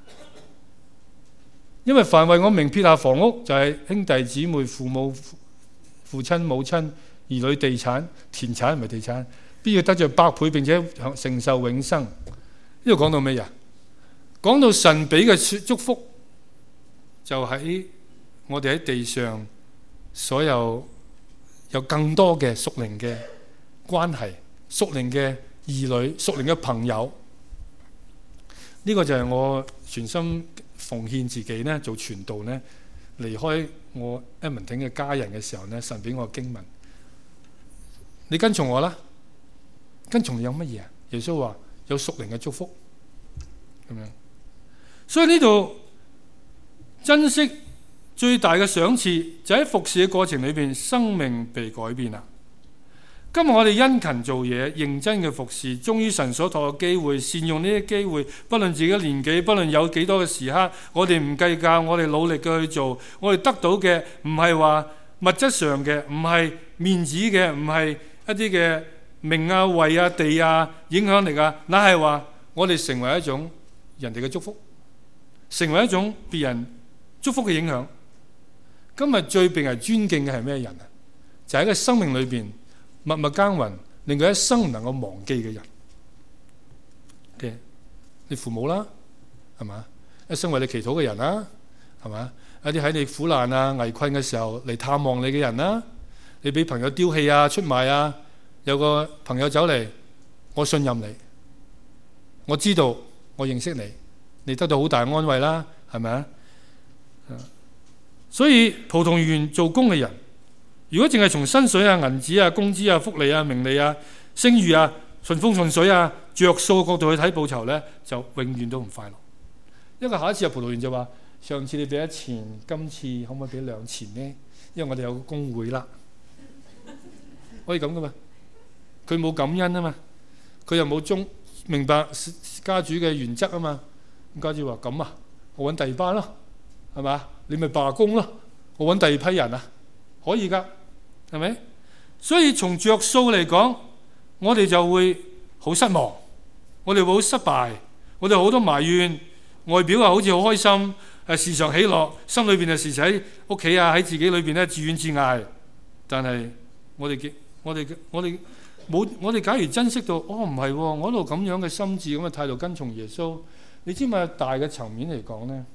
因為凡為我名撇下房屋，就係兄弟姊妹、父母、父親、母親、兒女、地產、田產唔係地產，必要得着100倍，並且承受永生。呢度講到咩呀？講到神俾嘅祝福，就喺我哋喺地上所有更多嘅屬靈嘅關係、屬靈嘅兒女、屬靈嘅朋友，呢個就係我全心奉獻自己呢做傳道呢，離開我 Edmonton 嘅家人嘅時候呢，神俾我經文，你跟從我啦，跟從你有乜嘢啊？耶穌話有屬靈嘅祝福，咁樣，所以呢度珍惜最大嘅賞賜就喺服侍嘅過程裏邊，生命被改變啦。今日我哋殷勤做嘢，認真嘅服侍，忠於神所託嘅機會，善用呢啲機會，不論自己年紀，不論有幾多嘅時刻，我哋唔計較，我哋努力嘅去做，我哋得到嘅唔係話物質上嘅，唔係面子嘅，唔係一啲嘅名啊、位啊、地啊、影響力啊，乃係話我哋成為一種人哋嘅祝福，成為一種別人祝福嘅影響。今日最被人尊敬嘅係咩人啊？就喺個生命裏邊默默耕耘，令佢一生唔能夠忘記嘅人。嘅你父母啦，係嘛？一生為你祈禱嘅人啦，係嘛？一啲喺你苦難啊、危困嘅時候嚟探望你嘅人啦，你俾朋友丟棄啊、出賣啊，有個朋友走嚟，我信任你，我知道我認識你，你得到好大安慰啦，係咪啊？所以葡萄園做工嘅人，如果淨係從薪水啊、銀紙啊、工資啊、福利啊、名利啊、聲譽啊、順風順水啊、着數嘅角度去睇報酬呢，就永遠都唔快樂。因為下一次入葡萄園就話：上次你俾1錢，今次可唔可以俾2錢呢？因為我哋有個工會啦，可以咁噶嘛？佢冇感恩啊嘛， 佢又冇明白家主嘅原則啊嘛。咁家主話：咁啊，我揾第二班咯，係嘛？你咪罷工咯，我揾第二批人啊，可以㗎，係咪？所以從着數嚟講，我哋就會好失望，我哋會好失敗，我哋好多埋怨，外表啊好似好開心，時常喜樂，心裏邊啊時常喺屋企啊喺自己裏邊咧自怨自艾。但係我哋假如珍惜到，唔係喎，我一路咁樣嘅心志咁嘅態度跟從耶穌，你知唔知大嘅層面嚟講呢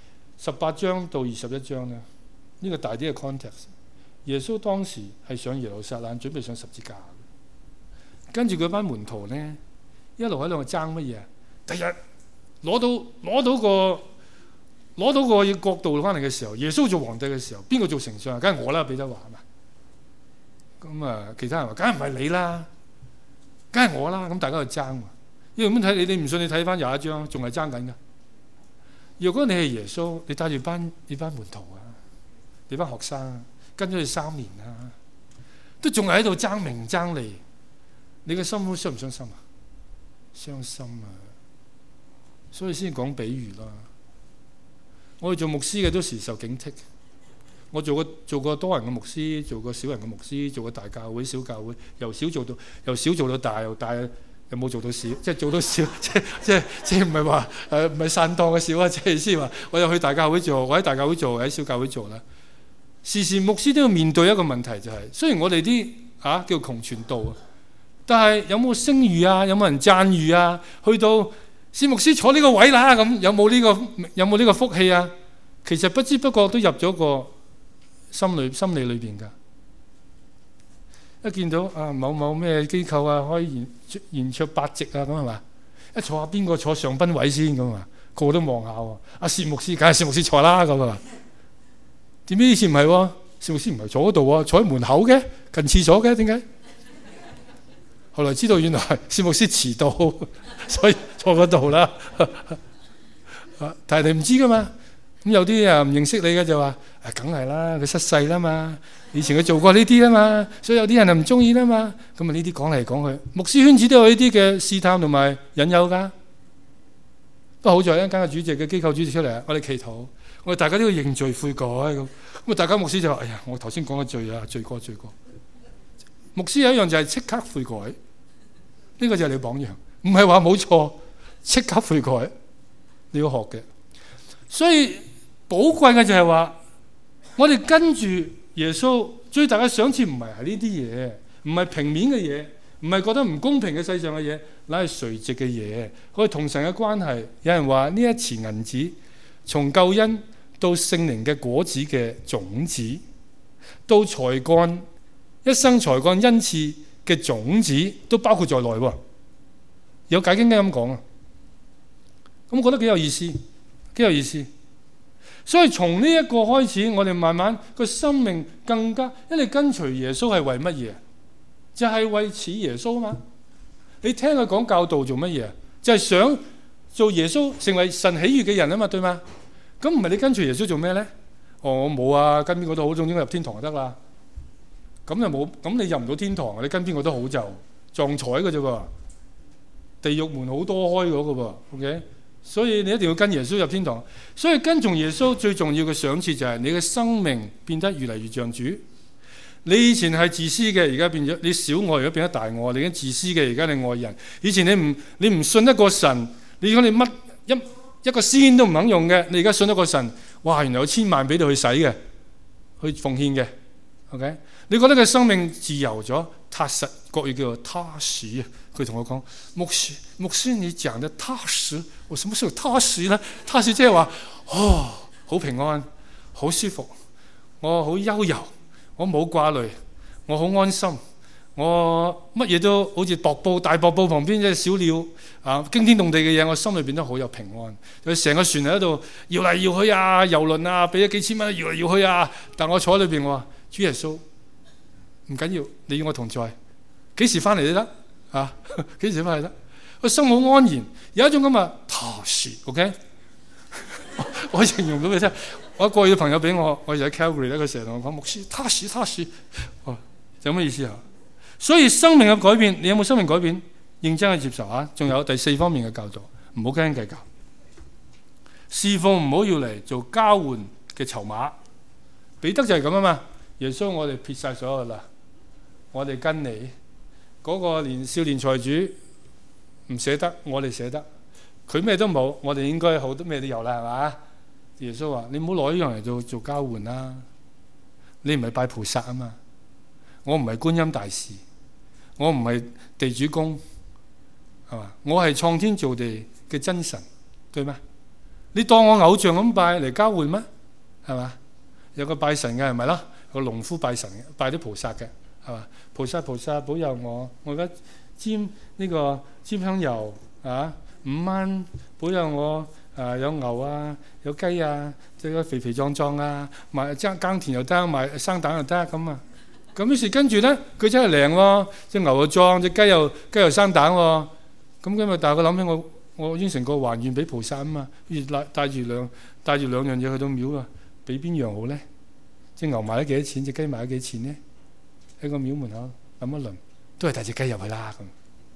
？18章到21章呢，呢個大啲嘅 context， 耶穌當時係上耶路撒冷準備上十字架，跟住佢班門徒呢，一路喺度爭乜嘢？第日攞到個國度翻嚟嘅時候，耶穌做皇帝嘅時候，邊個做丞相？梗係我啦，彼得話係嘛？咁啊，其他人話梗係唔係你啦，梗係我啦。咁大家去爭，因為咁睇你唔信，你睇翻21章，仲係爭緊㗎。如果你係耶穌，你帶住你班門徒啊，你班學生啊，跟咗你3年啊，都仲係喺度爭名爭利，你嘅心好傷唔傷心啊？傷心啊！所以先講比喻啦。我哋做牧師嘅都時受警惕。我做過多人嘅牧師，做過少人嘅牧師，做過大教會、小教會，由小做到大，又大又冇做到小，即係做到小，即係唔係話唔係散檔嘅小啊，即係意思話我又去大教會做，我喺大教會做，我喺小教會做啦。時時牧師都要面對一個問題，就係雖然我哋啲叫窮傳道啊，但係有冇聲譽啊？有冇人讚譽啊？去到司牧師坐呢個位啦，咁有冇呢個福氣啊？其實不知不覺都入咗個心理裏邊㗎。一見到某某咩機構啊，開圓桌8席啊，咁係嘛？一坐下邊個坐上賓位先咁啊？個個都望下喎。阿薛牧師梗係薛牧師坐啦咁啊。點知以前唔係喎？薛牧師唔係坐嗰度喎，坐喺門口嘅，近廁所嘅，點解？後來知道原來薛牧師遲到，所以坐嗰度啦。但係你唔知㗎嘛？咁有啲唔認識你嘅就話：梗係啦，佢失勢啦嘛，以前佢做過呢啲啦嘛，所以有啲人就唔中意啦嘛。咁啊呢啲講嚟講去，牧師圈子都有呢啲嘅試探同埋引誘㗎。不過好在一間嘅主席嘅機構主席出嚟，我哋祈禱，我哋大家都要認罪悔改咁。咁啊大家牧師就話：哎呀，我頭先講嘅罪啊，罪過。牧師有一樣就係即刻悔改，呢個就係你榜樣，唔係話冇錯，即刻悔改，你要學嘅。所以寶貴嘅就係話，我哋跟住耶穌最大嘅賞賜唔係呢啲嘢，唔係平面嘅嘢，唔係覺得唔公平嘅世上嘅嘢，乃係垂直嘅嘢。我哋同神嘅關係，有人話呢一錢銀子，從救恩到聖靈嘅果子嘅種子，到才幹一生才幹恩賜嘅種子，都包括在內喎。有解經家咁講啊，咁我覺得幾有意思。所以從呢一個開始，我哋慢慢個生命更加，因為跟隨耶穌係為乜嘢？就係為似耶穌嘛。你聽佢講教導做乜嘢？就係想做耶穌，成為神喜悅嘅人啊嘛，對嗎？咁唔係你跟隨耶穌做咩呢？我冇啊，跟邊個都好，總之我入天堂就得啦。咁就冇，咁你入唔到天堂，你跟邊個都好就撞彩嘅啫喎。地獄門好多開嗰個喎 ，OK？所以你一定要跟耶穌入天堂。所以跟從耶穌最重要嘅賞賜就係你嘅生命變得越嚟越像主。你以前係自私嘅，而家變咗你小我，而家變咗大我。你已經自私嘅，而家你愛人。以前你唔信得過神，你講你乜一個仙都唔肯用嘅，你而家信得過神。哇！原來有1000萬俾你去使嘅，去奉獻嘅。OK？你覺得佢生命自由咗、踏實，國語叫做踏實。佢同我講：牧師，你講得踏實，我什麼時候踏實呢？踏實即係話，好平安，好舒服，我好悠遊，我冇掛慮，我好安心，我乜嘢都好似大瀑布旁邊隻小鳥驚天動地嘅嘢，我心裏邊都好有平安。佢成個船喺度搖嚟搖去啊，遊輪啊，俾咗幾千蚊搖嚟搖去啊，但我坐喺裏邊，我話主耶穌唔緊要，你與我同在，幾時翻嚟都得。幾時翻嚟得？個心好安然，有一種咁嘅踏實。OK， 我形容到俾你聽。我過去嘅朋友俾我就喺 Calgary 咧，佢成日同我講牧師踏實，有咩意思啊？所以生命嘅改變，你有冇生命改變？ 認真去接受啊！仲有第4方面嘅教導，唔好斤斤計較。侍奉唔好要嚟做交換嘅籌碼。彼得就係咁啊嘛！耶穌，我哋撇晒所有啦，我哋跟你嗰個少年財主唔捨得，我哋捨得。佢咩都冇，我哋應該好多咩都有啦，係嘛？耶穌話：你唔好攞呢樣嚟做交換啦。你唔係拜菩薩啊嘛，我唔係觀音大士，我唔係地主公，係嘛？我係創天造地嘅真神，對嗎？你當我偶像咁拜嚟交換咩？係嘛？有個拜神嘅係咪啦？有個農夫拜神嘅，拜啲菩薩嘅係嘛？菩薩保佑我而家沾呢個沾香油啊，5蚊保佑我有牛啊，有雞啊，即係肥肥壯壯啊，賣耕田又得，賣生蛋又得咁啊。咁於是跟住咧，佢真係靚喎，隻牛又壯，隻雞又生蛋喎。咁今日但係佢諗起我應承過還願俾菩薩啊嘛，於是帶住兩樣嘢去到廟啊，俾邊樣好咧？隻牛賣咗幾多錢？隻雞賣咗幾錢咧？喺個廟門口諗一輪，都係帶隻雞入去啦咁。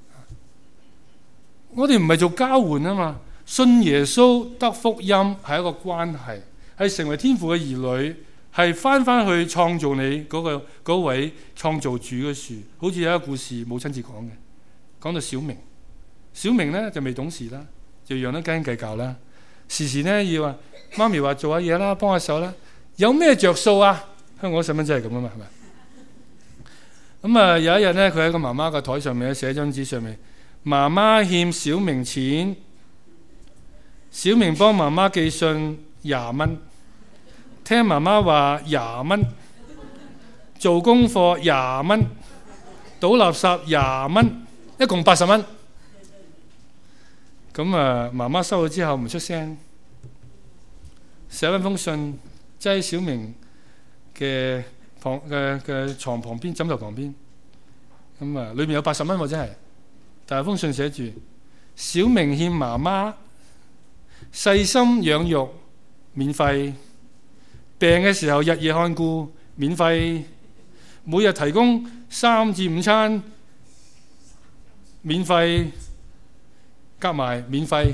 我哋唔係做交換啊嘛，信耶穌得福音係一個關係，係成為天父嘅兒女，係翻去創造你嗰位創造主嘅樹。好似有一個故事，母親節講嘅，講到小明咧就未懂事啦，就讓得斤斤計較啦，時時咧要話媽咪話做下嘢啦，幫下手啦，有咩着數啊？香港細蚊仔係咁啊嘛，係咪？咁啊有一日咧，佢喺個媽媽嘅台上面寫張紙上面，媽媽欠小明錢，小明幫媽媽寄信20蚊，聽媽媽話20蚊，做功課20蚊，倒垃圾20蚊，一共80蚊。咁啊，媽媽收咗之後唔出聲，寫返封信擠喺小明嘅床旁邊，枕頭旁邊。咁啊，裏面有80蚊喎，真係。但係封信寫住：小明欠媽媽細心養育，免費；病嘅時候日夜看顧，免費；每日提供3至5餐，免費。夾埋免費。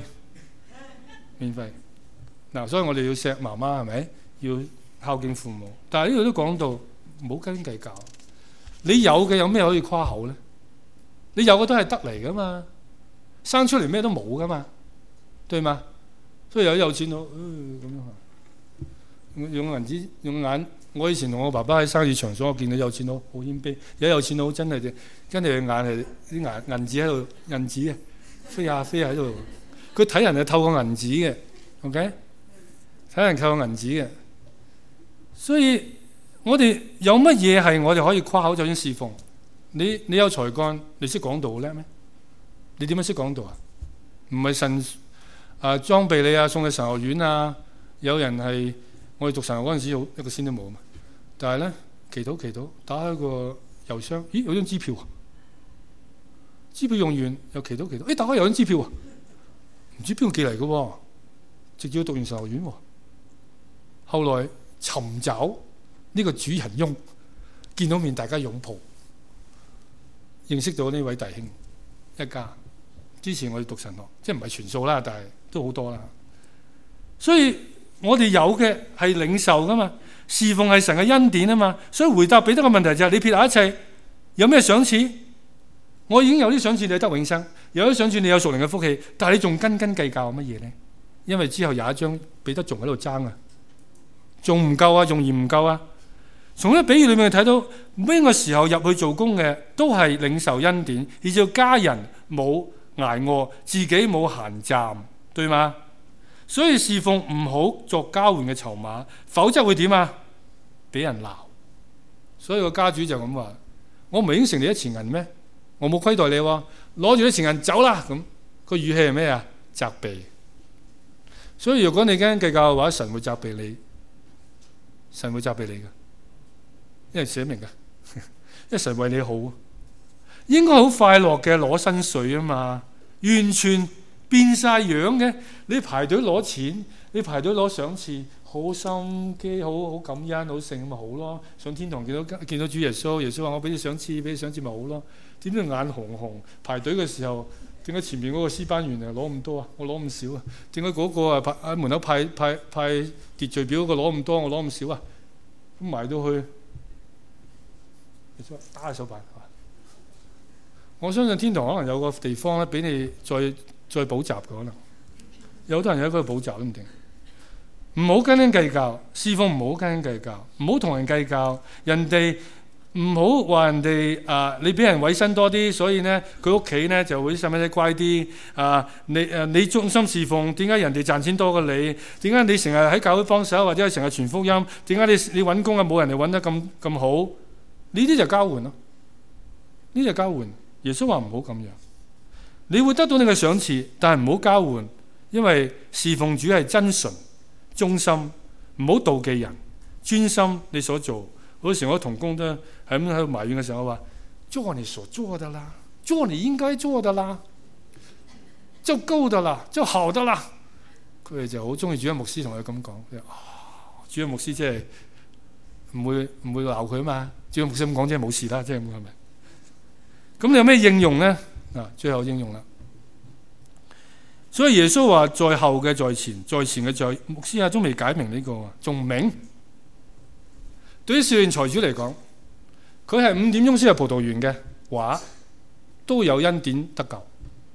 嗱，所以我哋要錫媽媽，係咪？要孝敬父母。但係呢度都講到唔好斤斤計較。你有嘅有咩可以誇口咧？你有嘅都係得嚟噶嘛，生出嚟咩都冇噶嘛，對嘛？所以有錢佬咁樣用銀紙用眼。我以前同我爸爸喺生意場所，我見到有錢佬好謙卑。有錢佬真係眼係啲銀紙喺度，銀紙嘅。飛下喺度，佢睇人係透過銀紙嘅 ，OK？ 睇人透過銀紙嘅，所以我哋有乜嘢係我哋可以誇口就算侍奉？你有才幹，你識講道好叻咩？你點樣識講道啊？唔係神裝備你啊，送你神學院啊？有人係我哋讀神學嗰陣時，一個仙都冇啊嘛。但係咧，祈禱打開個郵箱，咦，有張支票啊！支票用完又祈禱，打開有張支票啊！唔知邊個寄嚟嘅喎，直至讀完神學院喎。後來尋找呢個主人翁，見到面大家擁抱，認識到呢位弟兄一家。之前我哋讀神學，即係唔係全數啦，但係都好多啦。所以我哋有嘅係領受噶嘛，侍奉係神嘅恩典啊嘛。所以回答彼得個問題就係：你撇下一切，有咩賞賜？我已經有啲賞賜，你得永生；有啲賞賜，你有屬靈嘅福氣。但係你仲斤斤計較乜嘢呢？因為之後有一章彼得仲喺度爭啊，仲唔夠啊，仲嫌唔夠啊。從呢個比喻裏面睇到，邊個時候入去做工嘅都係領受恩典，而且家人冇挨餓，自己冇閒站，對嗎？所以侍奉唔好作交換嘅籌碼，否則會點啊？俾人鬧。所以個家主就咁話：我唔係應承你一錢銀咩？我冇虧待你喎，攞住啲錢銀走啦。咁個語氣係咩啊？責備。所以如果你斤斤計較嘅話，神會責備你，神會責備你嘅，因為寫明嘅，因為神為你好，應該好快樂嘅攞薪水啊嘛，完全變晒樣嘅。你排隊攞錢，你排隊攞賞賜，好心機，好感恩，好盛咁咪好咯。上天堂見到主耶穌，耶穌話我俾你賞賜，俾你賞賜咪好咯。 點知眼紅紅，排隊嘅時候，點解前面嗰個師班員攞咁多啊？我攞咁少啊？點解嗰個喺門口派秩序表嗰個攞咁多，我攞咁少啊？咁埋到去，打下手板。我相信天堂可能有個地方咧，俾你再補習嘅可能。有好多人喺嗰度補習都唔定。唔好斤斤計較，侍奉唔好斤斤計較，唔好同人計較。人哋唔好話人哋你比人委身多啲，所以咧佢屋企咧就會細蚊仔乖啲。你忠心侍奉，點解人哋賺錢多過你？點解你成日喺教會幫手，或者係成日傳福音？點解你揾工冇人哋揾得咁好？呢啲就交換咯，呢啲就交換。耶穌話唔好咁樣，你會得到你嘅賞賜，但係唔好交換，因為侍奉主係真純、忠心，唔好妒忌人，專心你所做。好多時我同工都係咁喺度埋怨嘅時候，我話做你所做的啦，做你應該做的啦，就夠的啦，就好的啦。佢哋就好中意主任牧師同佢咁講，主任牧師即係唔會鬧佢啊嘛，主任牧師咁講即係冇事啦，即係咁係咪？咁你有咩應用呢？最後應用啦。所以耶穌話在後嘅在前，在前嘅在，牧師都未解明呢個，仲唔明？對於少年財主嚟講，佢係5點鐘先入葡萄園嘅話，都有恩典得救，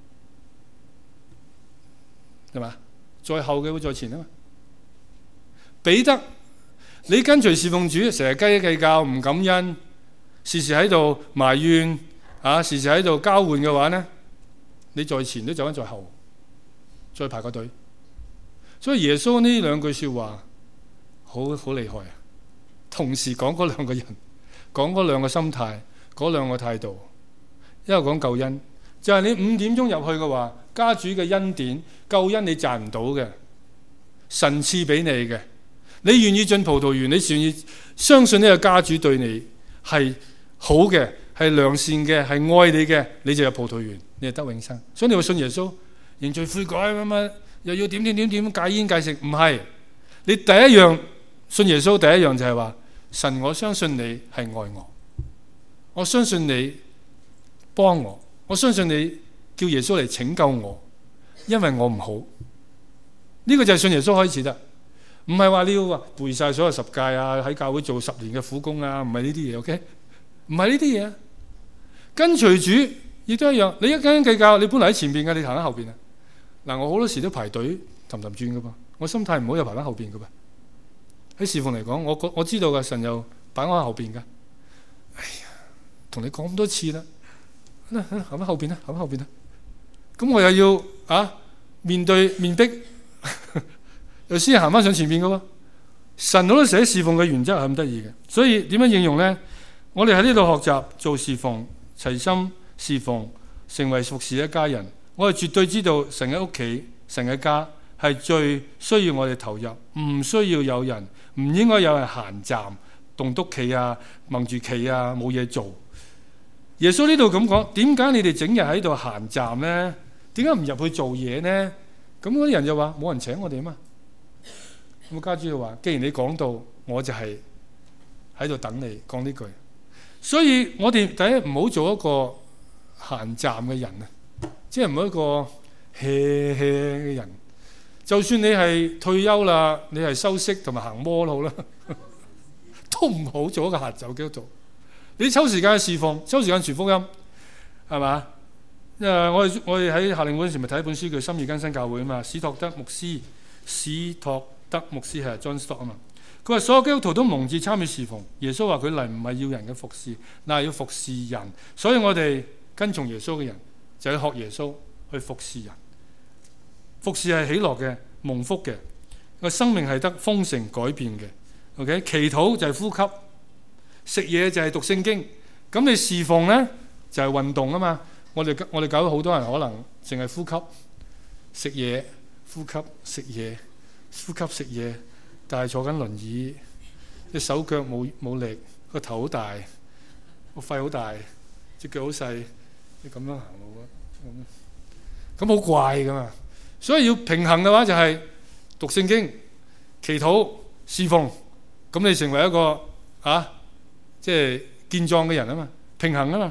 係嘛？在後嘅會在前啊嘛。彼得，你跟隨侍奉主，成日斤斤計較，唔感恩，時時喺度埋怨。時時喺度交換嘅話呢，你在前都走緊在後，再排個隊。所以耶穌呢兩句說話好厲害啊！同時講嗰兩個人，講嗰兩個心態，嗰兩個態度。一個講救恩，就係你5點鐘入去嘅話，家主嘅恩典救恩你賺唔到嘅，神賜俾你嘅。你願意進葡萄園，你願意相信呢個家主對你係好嘅，係良善嘅，係愛你嘅，你就入葡萄園，你就得永生。所以你會信耶穌，認罪悔改乜乜，又要點戒煙戒食，唔係。你第一樣信耶穌，第一樣就係話神，我相信你係愛我相信你幫我，我相信你叫耶穌嚟拯救我，因為我唔好。呢個就係信耶穌開始得，唔係話你要話背晒所有10誡啊，喺教會做10年嘅苦工啊，唔係呢啲嘢。OK， 唔係呢啲嘢。跟隨主亦都一樣，你一斤斤計較，你本來喺前邊嘅，你行喺後邊啊。我好多時都排隊氹轉噶噃，我心態唔好又排喺後邊噶噃。喺侍奉嚟講，我知道嘅，神又擺我喺後邊噶。哎呀，同你講咁多次啦，行喺後邊啦，行喺後邊啦。咁我又要面壁，又先行翻上前邊噶喎。神好多時喺侍奉嘅原則係咁得意嘅，所以點樣應用呢？我哋喺呢度學習做侍奉。齊心侍奉，成為服侍一家人。我哋絕對知道神嘅屋企、神嘅家係最需要我哋投入，唔需要有人，唔應該有人閒站、棟篤企啊、掹住企啊，冇嘢做。耶穌呢度咁講，點解你哋整日喺度閒站呢？點解唔入去做嘢呢？咁嗰啲人就話冇人請我哋啊嘛。咁家主就話：既然你講到，我就係喺度等你講呢句。所以我哋第一唔好做一個閒站嘅人啊，即係唔好一個 hea 嘅人。就算你係退休啦，你係休息同埋行摩路啦，都唔好做一個閒走基督徒。你抽時間去侍奉，抽時間傳福音，係嘛？我哋喺夏令會嗰陣時咪睇一本書叫《心意更新教會》啊嘛，史托德牧師係 John Stott 啊嘛。佢話所有基督徒都蒙召參與侍奉。耶穌話佢嚟唔係要人嘅服侍，嗱係要服侍人。所以我哋跟從耶穌嘅人就要學耶穌去服侍人。服侍係喜樂嘅、蒙福嘅，個生命係得豐盛改變嘅。OK， 祈禱就係呼吸，食嘢就係讀聖經。咁你侍奉呢，就係運動啊嘛。我哋搞到好多人可能淨係呼吸、食嘢、呼吸、食嘢、呼吸、食嘢。但係坐緊輪椅，隻手腳冇力，個頭好大，個肺好大，隻腳好細，你咁樣行路咁好怪噶嘛。所以要平衡嘅話，就係讀聖經、祈禱、侍奉，咁你成為一個即係健壯嘅人啊嘛，平衡啊嘛。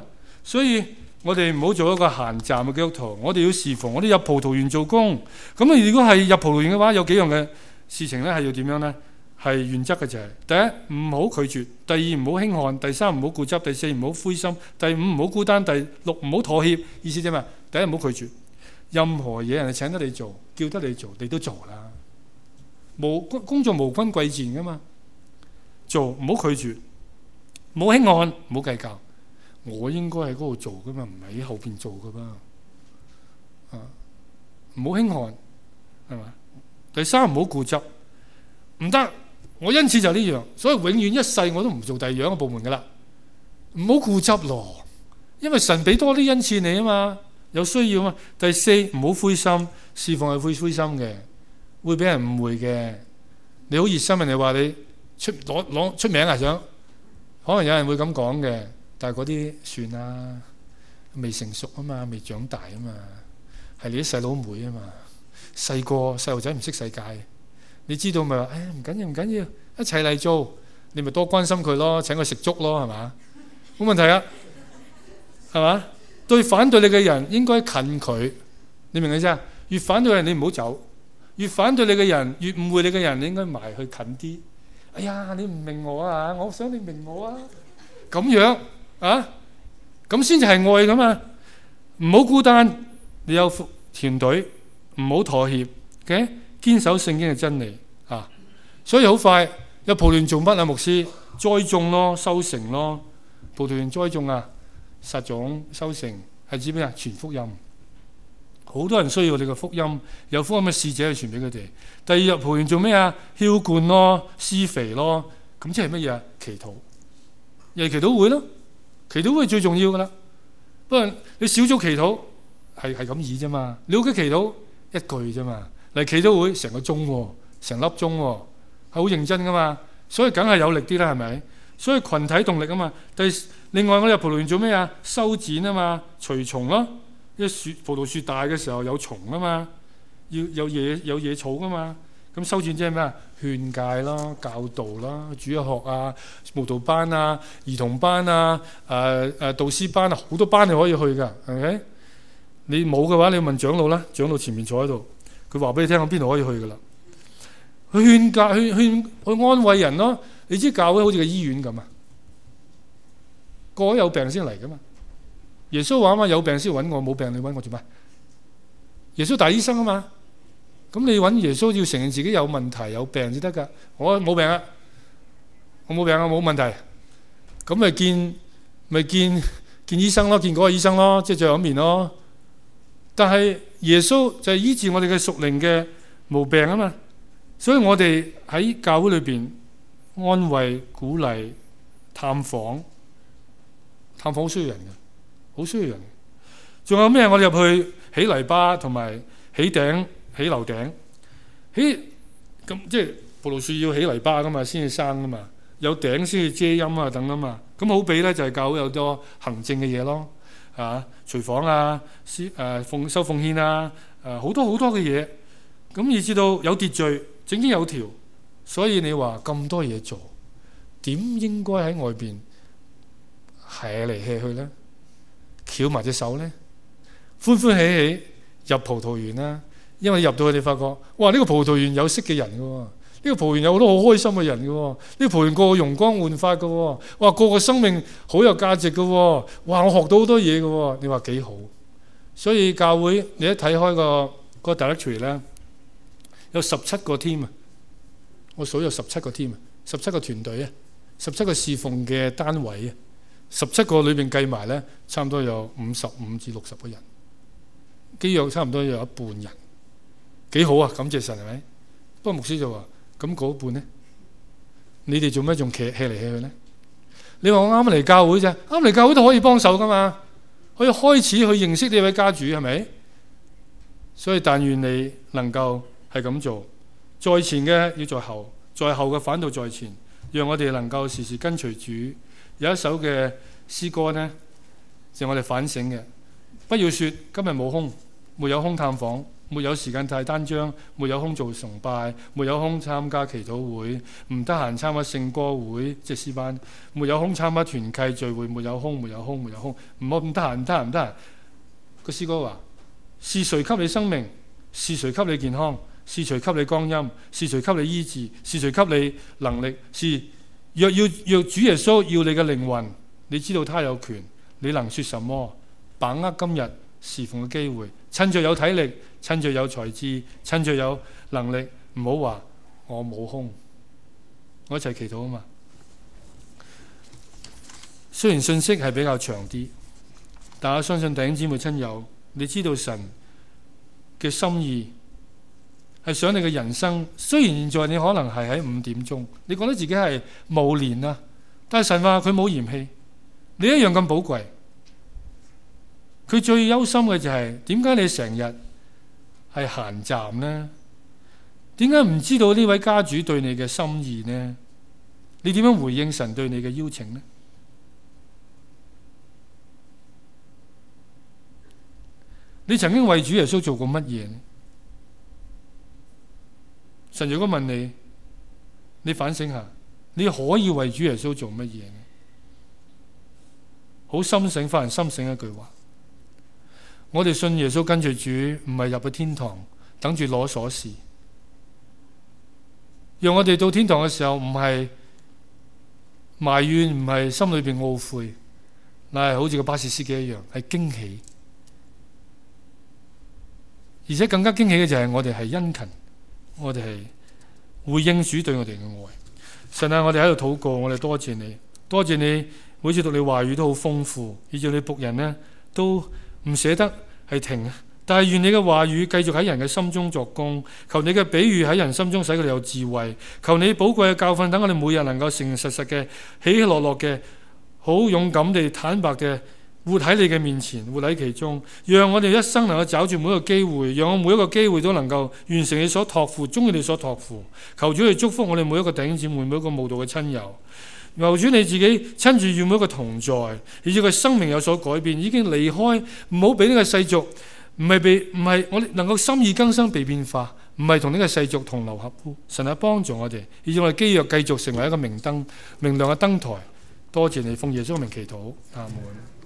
所以我哋唔好做一個閒站嘅基督徒，我哋要侍奉，我哋入葡萄園做工。咁你如果係入葡萄園嘅話，有幾樣嘅事情咧係要點樣咧？係原則嘅就係：第一，唔好拒絕；第二，唔好輕看；第三，唔好固執；第四，唔好灰心；第五，唔好孤單；第六，唔好妥協。意思即係咩？第一，唔好拒絕。任何嘢人哋請得你做，叫得你做，你都做啦。工作無分貴賤噶嘛，做唔好拒絕，唔好輕看，唔好計較。我應該喺嗰度做噶嘛，唔係喺後邊做噶噃。唔好輕看，係嘛？第三，唔好固執，唔得，我恩賜就呢樣，所以永遠一世我都唔做第二樣嘅部門噶啦。唔好固執咯，因為神俾多啲恩賜你啊嘛，有需要啊嘛。第四，唔好灰心，侍奉係會灰心嘅，會俾人誤會嘅。你好熱心，人哋話你攞出名啊，想可能有人會咁講嘅，但係嗰啲算啦，未成熟啊嘛，未長大啊嘛，係你啲細佬妹啊嘛，細路仔唔識世界，你知道咪話？唔緊要唔緊要，一齊嚟做，你咪多關心佢咯，請佢食粥咯，係嘛？冇問題啊，係嘛？對反對你嘅人應該近佢，你明唔明啫？越反對嘅人你唔好走，越反對你嘅人，越誤會你嘅人，你應該埋去近啲。哎呀，你唔明我啊，我想你明我啊，咁樣啊，咁先至係愛㗎嘛。唔好孤單，你有團隊，唔好妥協嘅，堅守聖經嘅真理啊。所以好快有葡萄園做乜啊？牧師栽種咯，收成咯。葡萄園栽種啊，撒種收成係指咩啊？傳福音，好多人需要你個福音，有福音嘅使者去傳俾佢哋。第二日葡萄園做咩啊？澆灌咯，施肥咯，咁即係乜嘢啊？祈禱，又係祈禱會咯，祈禱會係最重要噶啦。不過你小組祈禱係咁易啫嘛，你屋企祈禱一句啫嘛，嚟祈禱會成個鐘喎，成粒鐘喎，係好認真噶嘛，所以梗係有力啲啦，係咪？所以群體動力啊嘛。另外我哋入葡萄園做咩啊？修剪啊嘛，除蟲咯。因為葡萄樹大嘅時候有蟲啊嘛，要有野草噶嘛。咁修剪即係咩啊？勸誡啦、教導啦、主日學啊、慕道班啊、兒童班啊、導師班啊，好多班你可以去噶，係咪？你冇嘅話，你問長老啦，長老前面坐喺度，佢話俾你聽我邊度可以去噶啦。去勸誡、去安慰人咯。你知教會好似個醫院咁啊，個個有病先嚟噶嘛。耶穌話啊嘛，有病先揾我，冇病你揾我做咩？耶穌大醫生啊嘛，咁你揾耶穌要承認自己有問題有病先得噶。我冇病啊，我冇病啊，冇問題。咁咪見醫生咯，見嗰個醫生咯，即係最後一面咯。但係耶穌就係醫治我哋嘅屬靈嘅毛病啊嘛，所以我哋喺教會裏邊安慰、鼓勵、探訪好需要人嘅。好需要人，仲有咩？我哋入去起泥巴同埋起頂、起樓頂，咁即係葡萄樹要起泥巴噶嘛，先至生噶嘛，有頂先至遮陰啊等啊嘛。咁好比咧就係教會有多行政嘅嘢咯，廚房啊、收奉獻啊，好多嘅嘢。咁以至到有秩序、整整有條。所以你話咁多嘢做，點應該喺外邊係嚟 hea 去咧？翹埋隻手咧，歡歡喜喜入葡萄園啦。因為入到去你發覺，哇！呢個葡萄園有識嘅人嘅喎，呢個葡萄園有好多好開心嘅人嘅喎，呢個葡萄園個個容光煥發嘅喎，哇！個個生命好有價值嘅喎，哇！我學到好多嘢嘅喎，你話幾好？所以教會你一睇開個 directory 咧，有17個 team 啊，我數有17個 team 啊，17個團隊啊，17個侍奉嘅單位啊。17個裏邊計埋咧，差唔多有55至60個人，基約差唔多有一半人，幾好啊！感謝神係咪？不過牧師就話：咁嗰半咧，你哋做咩仲 hea 嚟 hea 去咧？你話我啱嚟教會啫，啱嚟教會都可以幫手噶嘛，可以開始去認識呢位家主係咪？所以但願你能夠係咁做，在前嘅要在後，在後嘅反倒在前，讓我哋能夠時時跟隨主。有一首嘅詩歌呢，就係我哋反省嘅。不要說今日冇空，沒有空探訪， 沒有時間太單張，沒有空做崇拜，沒有空參加祈禱會，唔得閒參加聖歌會即係詩班，沒有空參加團契聚會，沒有空，唔好咁得閒。個詩歌話：是誰給你生命？是誰給你健康？是誰給你光陰？是誰給你醫治？是誰給你能力？若主耶穌要你嘅靈魂，你知道他有權，你能說什麼？把握今日侍奉嘅機會，趁着有體力，趁着有才智，趁着有能力，唔好話我冇空。我一齊祈禱啊嘛。雖然信息係比較長啲，但我相信弟兄姊妹親友，你知道神嘅心意係想你嘅人生。雖然現在你可能係喺5點鐘，你覺得自己係冇年啦，但係神話佢冇嫌棄你，一樣咁寶貴。佢最憂心嘅就係點解你成日係閒站呢？點解唔知道呢位家主對你嘅心意呢？你點樣回應神對你嘅邀請呢？你曾經為主耶穌做過乜嘢呢？神如果問你，你反省下，你可以為主耶穌做乜嘢呢？好心醒，發人心醒一句話。我哋信耶穌跟住主，唔係入去天堂等住攞鎖匙，讓我哋到天堂嘅時候唔係埋怨，唔係心裏邊懊悔，乃係好似個巴士司機一樣，係驚喜。而且更加驚喜嘅就係我哋係殷勤，我哋係回應主對我哋嘅愛。神啊，我哋喺度禱告，我哋多謝你，多謝你每次讀你話語都好豐富，以至你僕人呢都唔捨得係停，但係願你嘅話語繼續喺人嘅心中作工。求你嘅比喻喺人心中使佢哋有智慧。求你寶貴嘅教訓，等我哋每日能夠誠誠實實嘅、喜喜樂樂嘅、好勇敢地、坦白嘅活喺你嘅面前，活喺其中。讓我哋一生能夠找住每一個機會，讓我每一個機會都能夠完成你所託付，中意你所託付。求主嚟祝福我哋每一個弟兄姊妹，每一個慕道嘅親友。求主你自己親自與每一個同在，以致佢生命有所改變，已經離開，唔好俾呢個世俗，唔係我哋能夠心意更新被變化，唔係同呢個世俗同流合污。神係幫助我哋，以致我哋基約繼續成為一個明燈、明亮嘅燈台。多謝你奉耶穌名祈禱，阿門。